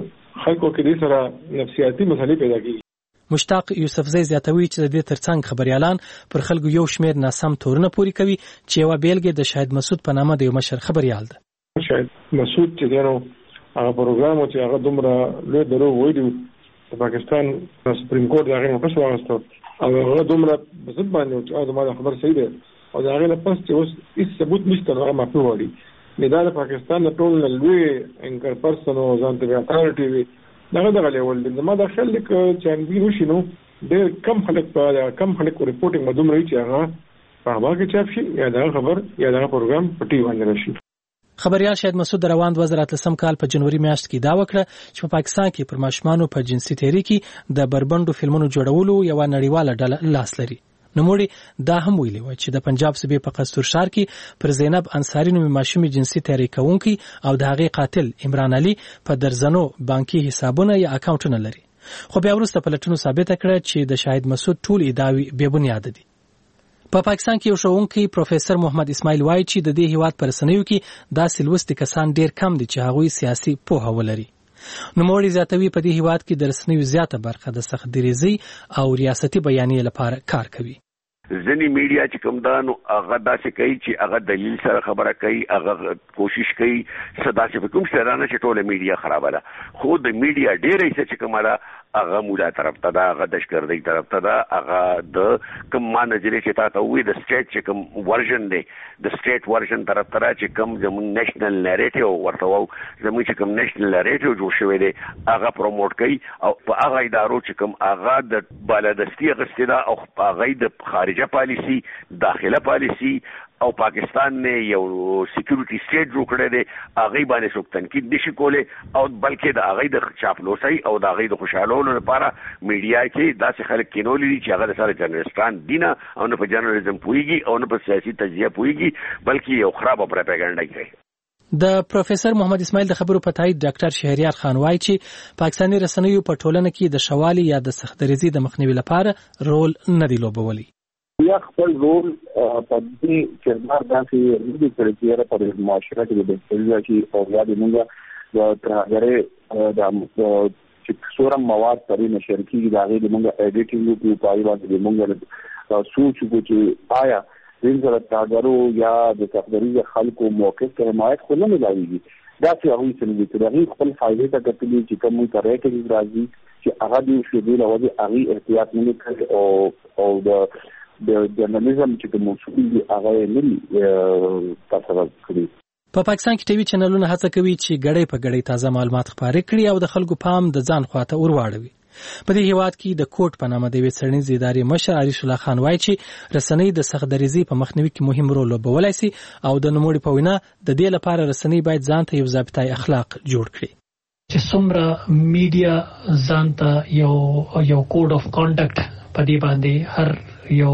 خلکو کې د سره نفسیاتي مسلې پیدا کوي. مشتاق یوسفزی زیاتوي چې د دې ترڅنګ خبريالان پر خلکو یو شمیر ناسم تورونه پوری کوي چې یو بیلګه د شاهد مسعود په نامه د یو مشر خبريال ده. شاهد مسعود چې دنو هغه پروګرام چې هغه دومره لوی درو وایي د پاکستان سپریم کورټ هغه په څو واستو او هغه دومره بسد باندې چې دا خبر صحیح ده او دا هغه لپاره چې اوس هیڅ ثبوت نشته هغه معفو وایي نه دا د پاکستان د ټول لوی انکر پرسن او ځان ته اتارټي وي دغه دغه لیول د ما داخل لیک چانبي وشي نو ډېر کم خلک په کم خلک ریپورټینګ مدوم رہی چې هغه په هغه کې چاپ شي یا دا خبر یا دا پروګرام پټي باندې راشي. خبريال شاهد مسعود روان دوه زره اتلسم کال په جنوري میاشت کې دا وکړه چې په پاکستان کې پر ماشومانو په جنسي تحریک کې د بربندو فلمونو جوړولو یو نړیواله ډله لاس لري. نوموړي دا هم ویلي و چې د پنجاب صوبې په قصور شهر کې پر زینب انصاری نومي ماشومې جنسي تحریک کوونکی او د هغې قاتل عمران علي په درزنو بانکي حسابونه یا اکاونټونه لري. خو بیا وروسته پلټنو ثابته کړه چې د شاهد مسعود ټول ادعاوې بې بنیاده دي. په پاکستان کې یو ښوونکی پروفیسور محمد اسماعیل وایي چې د دې هیواد پر رسنیو کې داسې لوستي کسان ډېر کم دي چې هغوی سیاسي پوهه ولري. نوموړي زیاتوي په دې هیواد کې د رسنیو زیاته برخه د صخدریزي او ریاستي بیانیې لپاره کار کوي. ځنی میډیا چې کوم دا نو هغه داسې کوي چې هغه دلیل سره خبره کوي هغه کوشش کوي صدا چې کوم سره نه چې ټوله میډیا خرابه ده خو د میډیا ډېرې څه چې کومه هغه مولا طرف ته دا هغه دشکردي طرف ته دا هغه د کوم مانجري چې تاسو وې د سټیټ چې کوم ورژن دی د سټیټ ورژن طرف ته چې کوم زموږ نېشنل نریټیو ورته وو زموږ چې کوم نېشنل نریټیو جوړ شوی دی هغه پروموټ کوي او په هغه ادارو چې کوم هغه د بالادستی غستدا او هغه د خارجه پالیسی داخله پالیسی او پاکستان نه یو سکیورټي سټیټ جوړ کړی دی هغه باندې څوک تنقید نشي کولی او بلکې د هغه د چاپلوسۍ او د هغه د خوشحالولو لپاره میډیا کې داسې خلک کینولي چې هغه سره جرنالستان دینه او نه په جرنالیزم پوهیږي او نه په سیاسي تجزیه پوهیږي بلکې یو خراب پروپاګاندا کوي. د پروفیسور محمد اسماعیل د خبرو په تایید ډاکټر شهریار خان وایي چې پاکستاني رسنیو په ټولنه کې د شوالي یا د صخدریزي د مخنیوي لپاره رول نه دی لوبولی. یا خپل رول په دې کردار باندې لري چې په معاشره کې د بهتري او یا د موږ د ترهګرې د چې څورم مواد پرې نشر کیږي دا غي د موږ اډیټینګ په پای باندې د موږ سوچ کو چې آیا د زړه تاګرو یا د تقدیري خلکو موقف ته حمایت خو نه ملایږي دا چې هغه څنګه چې دا خپل فائدې ته کتلې چې کوم طرح کې راځي چې هغه د شیدل او د هغه احتیاط نه کوي او او د د جرنالیزم چې د موضوع دی هغه نه تاسو کړی. په پاکستان کې ټي وي چینلونه هڅه کوي چې غړې په غړې تازه معلومات خپاره کړي او د خلکو پام د ځان خواته ورواړوي. په دې هیواد کې د کوټ په نامه د وسړنۍ ادارې مشر عریش الله خان وایي چې رسنۍ د صخدریزي په مخنیوي کې مهم رول لوبولای شي او د نوموړي په وینا د دې لپاره رسنۍ باید ځان ته یو ضابطه اخلاق جوړ کړي. چې څومره میډیا ځان ته یو یو کوډ اف کانډکټ په دې باندې هر یو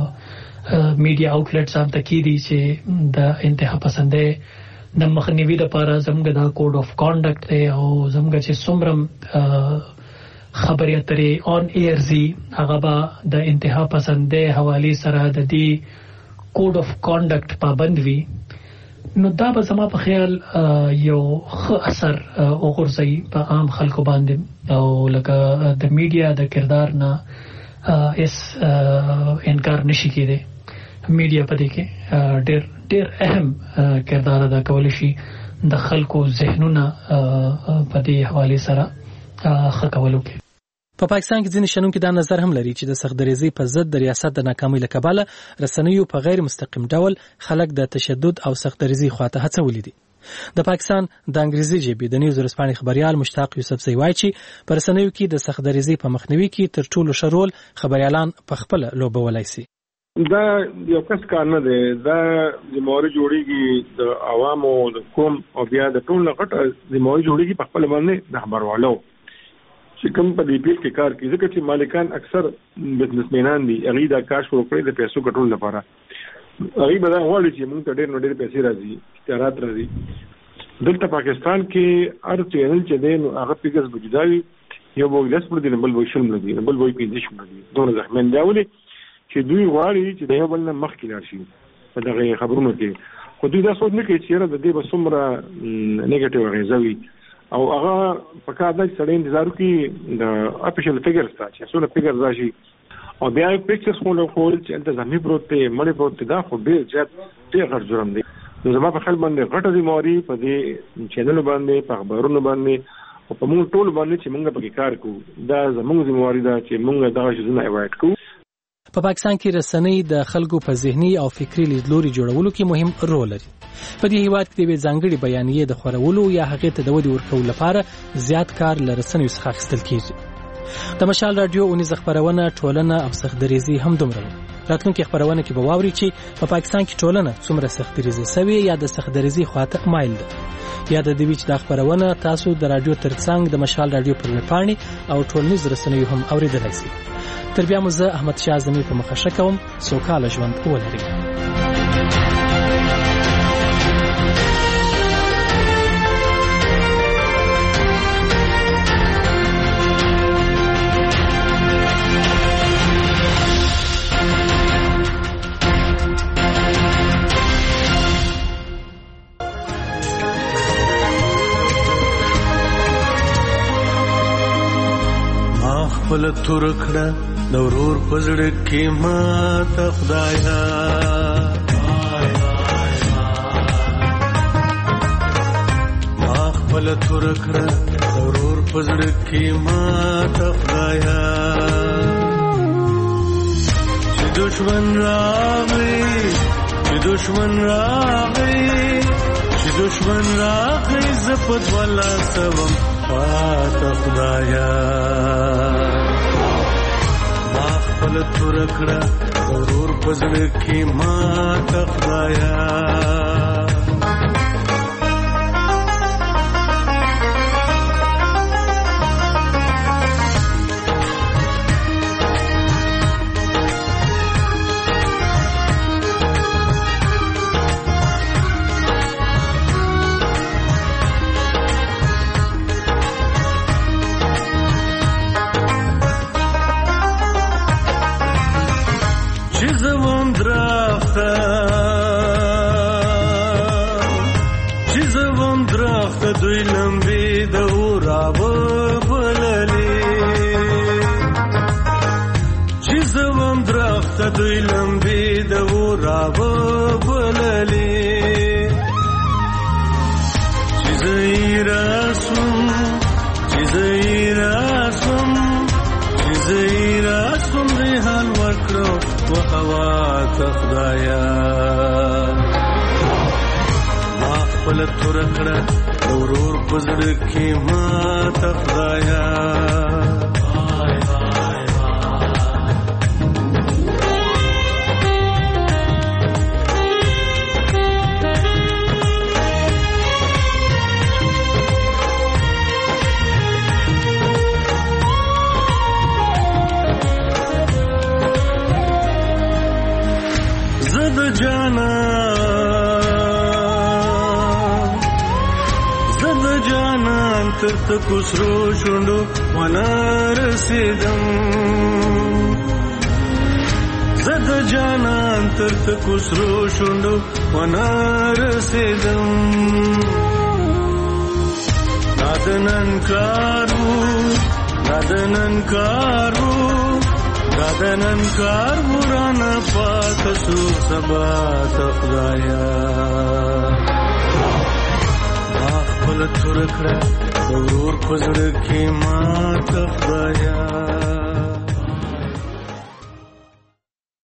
میډیا آوټلټ ځان ته کیدي چې د انتها پسندې د مخنیوي لپاره زموږ د کوډ اف کانډکټ دی او زموږ چې څومره خبري اترې اون ایر زی هغه به د انتها پسندې حواله سره د دې کوډ اف کانډکټ پابند وي نو دا به زما په خیال یو ښه اثر وغورځي په عام خلکو باندې او لکه د میډیا د کردار نه اس انکار نشي کېدی. میډیا په دې کې ډېر ډېر اهم کردار ادا کولی شي د خلکو ذهنونه په دې حواله سره ښه کولو کې. په پاکستان کې ځینې شنونکي دا نظر هم لري چې د سخت‌دریزۍ په ضد د ریاست د ناکامۍ له کبله رسنیو په غیر مستقیم ډول خلک د تشدد او سخت‌دریزۍ خواته هڅولي دي. د پاکستان د انګریزي ژبې د نیوز ورځپاڼې خبريال مشتاق یوسفزۍ وایي چې په رسنیو کې د سخت‌دریزۍ په مخنیوي کې تر ټولو ښه رول خبريالان په خپل لوبولی شي. دا یو کس کار نه دی، دا ذمہواري جوړیږي د عوامو د قوم او بیا د ټول غټ ذمہواري جوړیږي په خپل باندې د خبروالو چې کوم په دې پیل کې کار کوي، ځکه چې مالکان اکثر بزنسمنان دي، هغه دا کار شروع کړی د پیسو ګټلو لپاره. هغه به دا غواړي چې موږ ته ډېر نو ډېر پیسې راځي، اشتهارات راځي. دلته پاکستان کې هر چینل چې دی نو هغه پیګز بجداوي، یو به لس پر دې بل به شل ملګي بل به پیځ شي ملګي دوه ځخمن دیولي چې دوی غواړي چې د یو بل نه مخکې لاړ شي په دغه خبرونو کې. خو دوی دا سوچ نه کوي چې د دې به څومره نیگیټیو غیزوي او هغه په کار د سړی انتظار کوي د افیشل فیګرز ته چې څونه فیګر راشي او بیا پکچرز خو له خپل چې التزامي پروت دی مړی پروت دی. دا خو ډېر زیات ډېر غټ جرم دی. نو زما په خیال باندې غټه ذمہواري په دې چینل باندې په خبرونو باندې او په موږ ټول باندې چې موږ په کار کوو، دا زموږ ذمہواري ده چې موږ دغه شیزونه اوایډ کوو. په پاکستان کې رسنۍ د خلکو په ذهني او فکری لیدلوري جوړولو کې مهم رول لري. په دې هیواد کې د ځانګړي بیانیې د خورولو یا هغې ته د ودې ورکولو لپاره زیات کار له رسنیو څخه اخیستل کېږي. د مشال رادیو اونیزه خبرونه ټولنه او سخت‌دریزۍ هم دومره وي. راتلونکي خبرونه کې به واوري چې په پاکستان کې ټولنه څومره سخت‌دریزۍ سوي یا د سخت‌دریزۍ خواته مایل ده. یا د دې چې د خبرونه تاسو د رادیو ترڅنګ د مشال رادیو پر ویبپاڼې او ټولنیز رسنیو هم اوریدلای شئ. تر بیا مو زه احمد شاه زمي په مخه شکوم. سوکاله ژوند ولرئ. خپل تور کړه د ورور پزړه کې ما ته خدایا ما خپل تور کړه د ورور پزړه کې ما ته خدایا چې دشمن راغی چې دشمن راغی چې دشمن راغی زپد ولا سوم پات خدایا خپل تور کړه ضرور پزړه کې ما ته خدایا دوی لمبي د وراب بللي چې زوم درخت دوی لمبي د وراب بللي چې زیراسم چې زیراسم چې زیراسم ریحان ورکړو و هوا ته خدایا ما خپل تور کړه ورور پزړه کې ما ته خدایا زد جانا تر تکو سرو شوندو ونا رسیدم زد جانان تر تکو سرو شوندو ونه رسیدم دادنن کارو دادنن کارو دادنن کارو رانا پاتسو سبا تخدایا خپل ترکړه ضرور پزړه کې ما تخدایا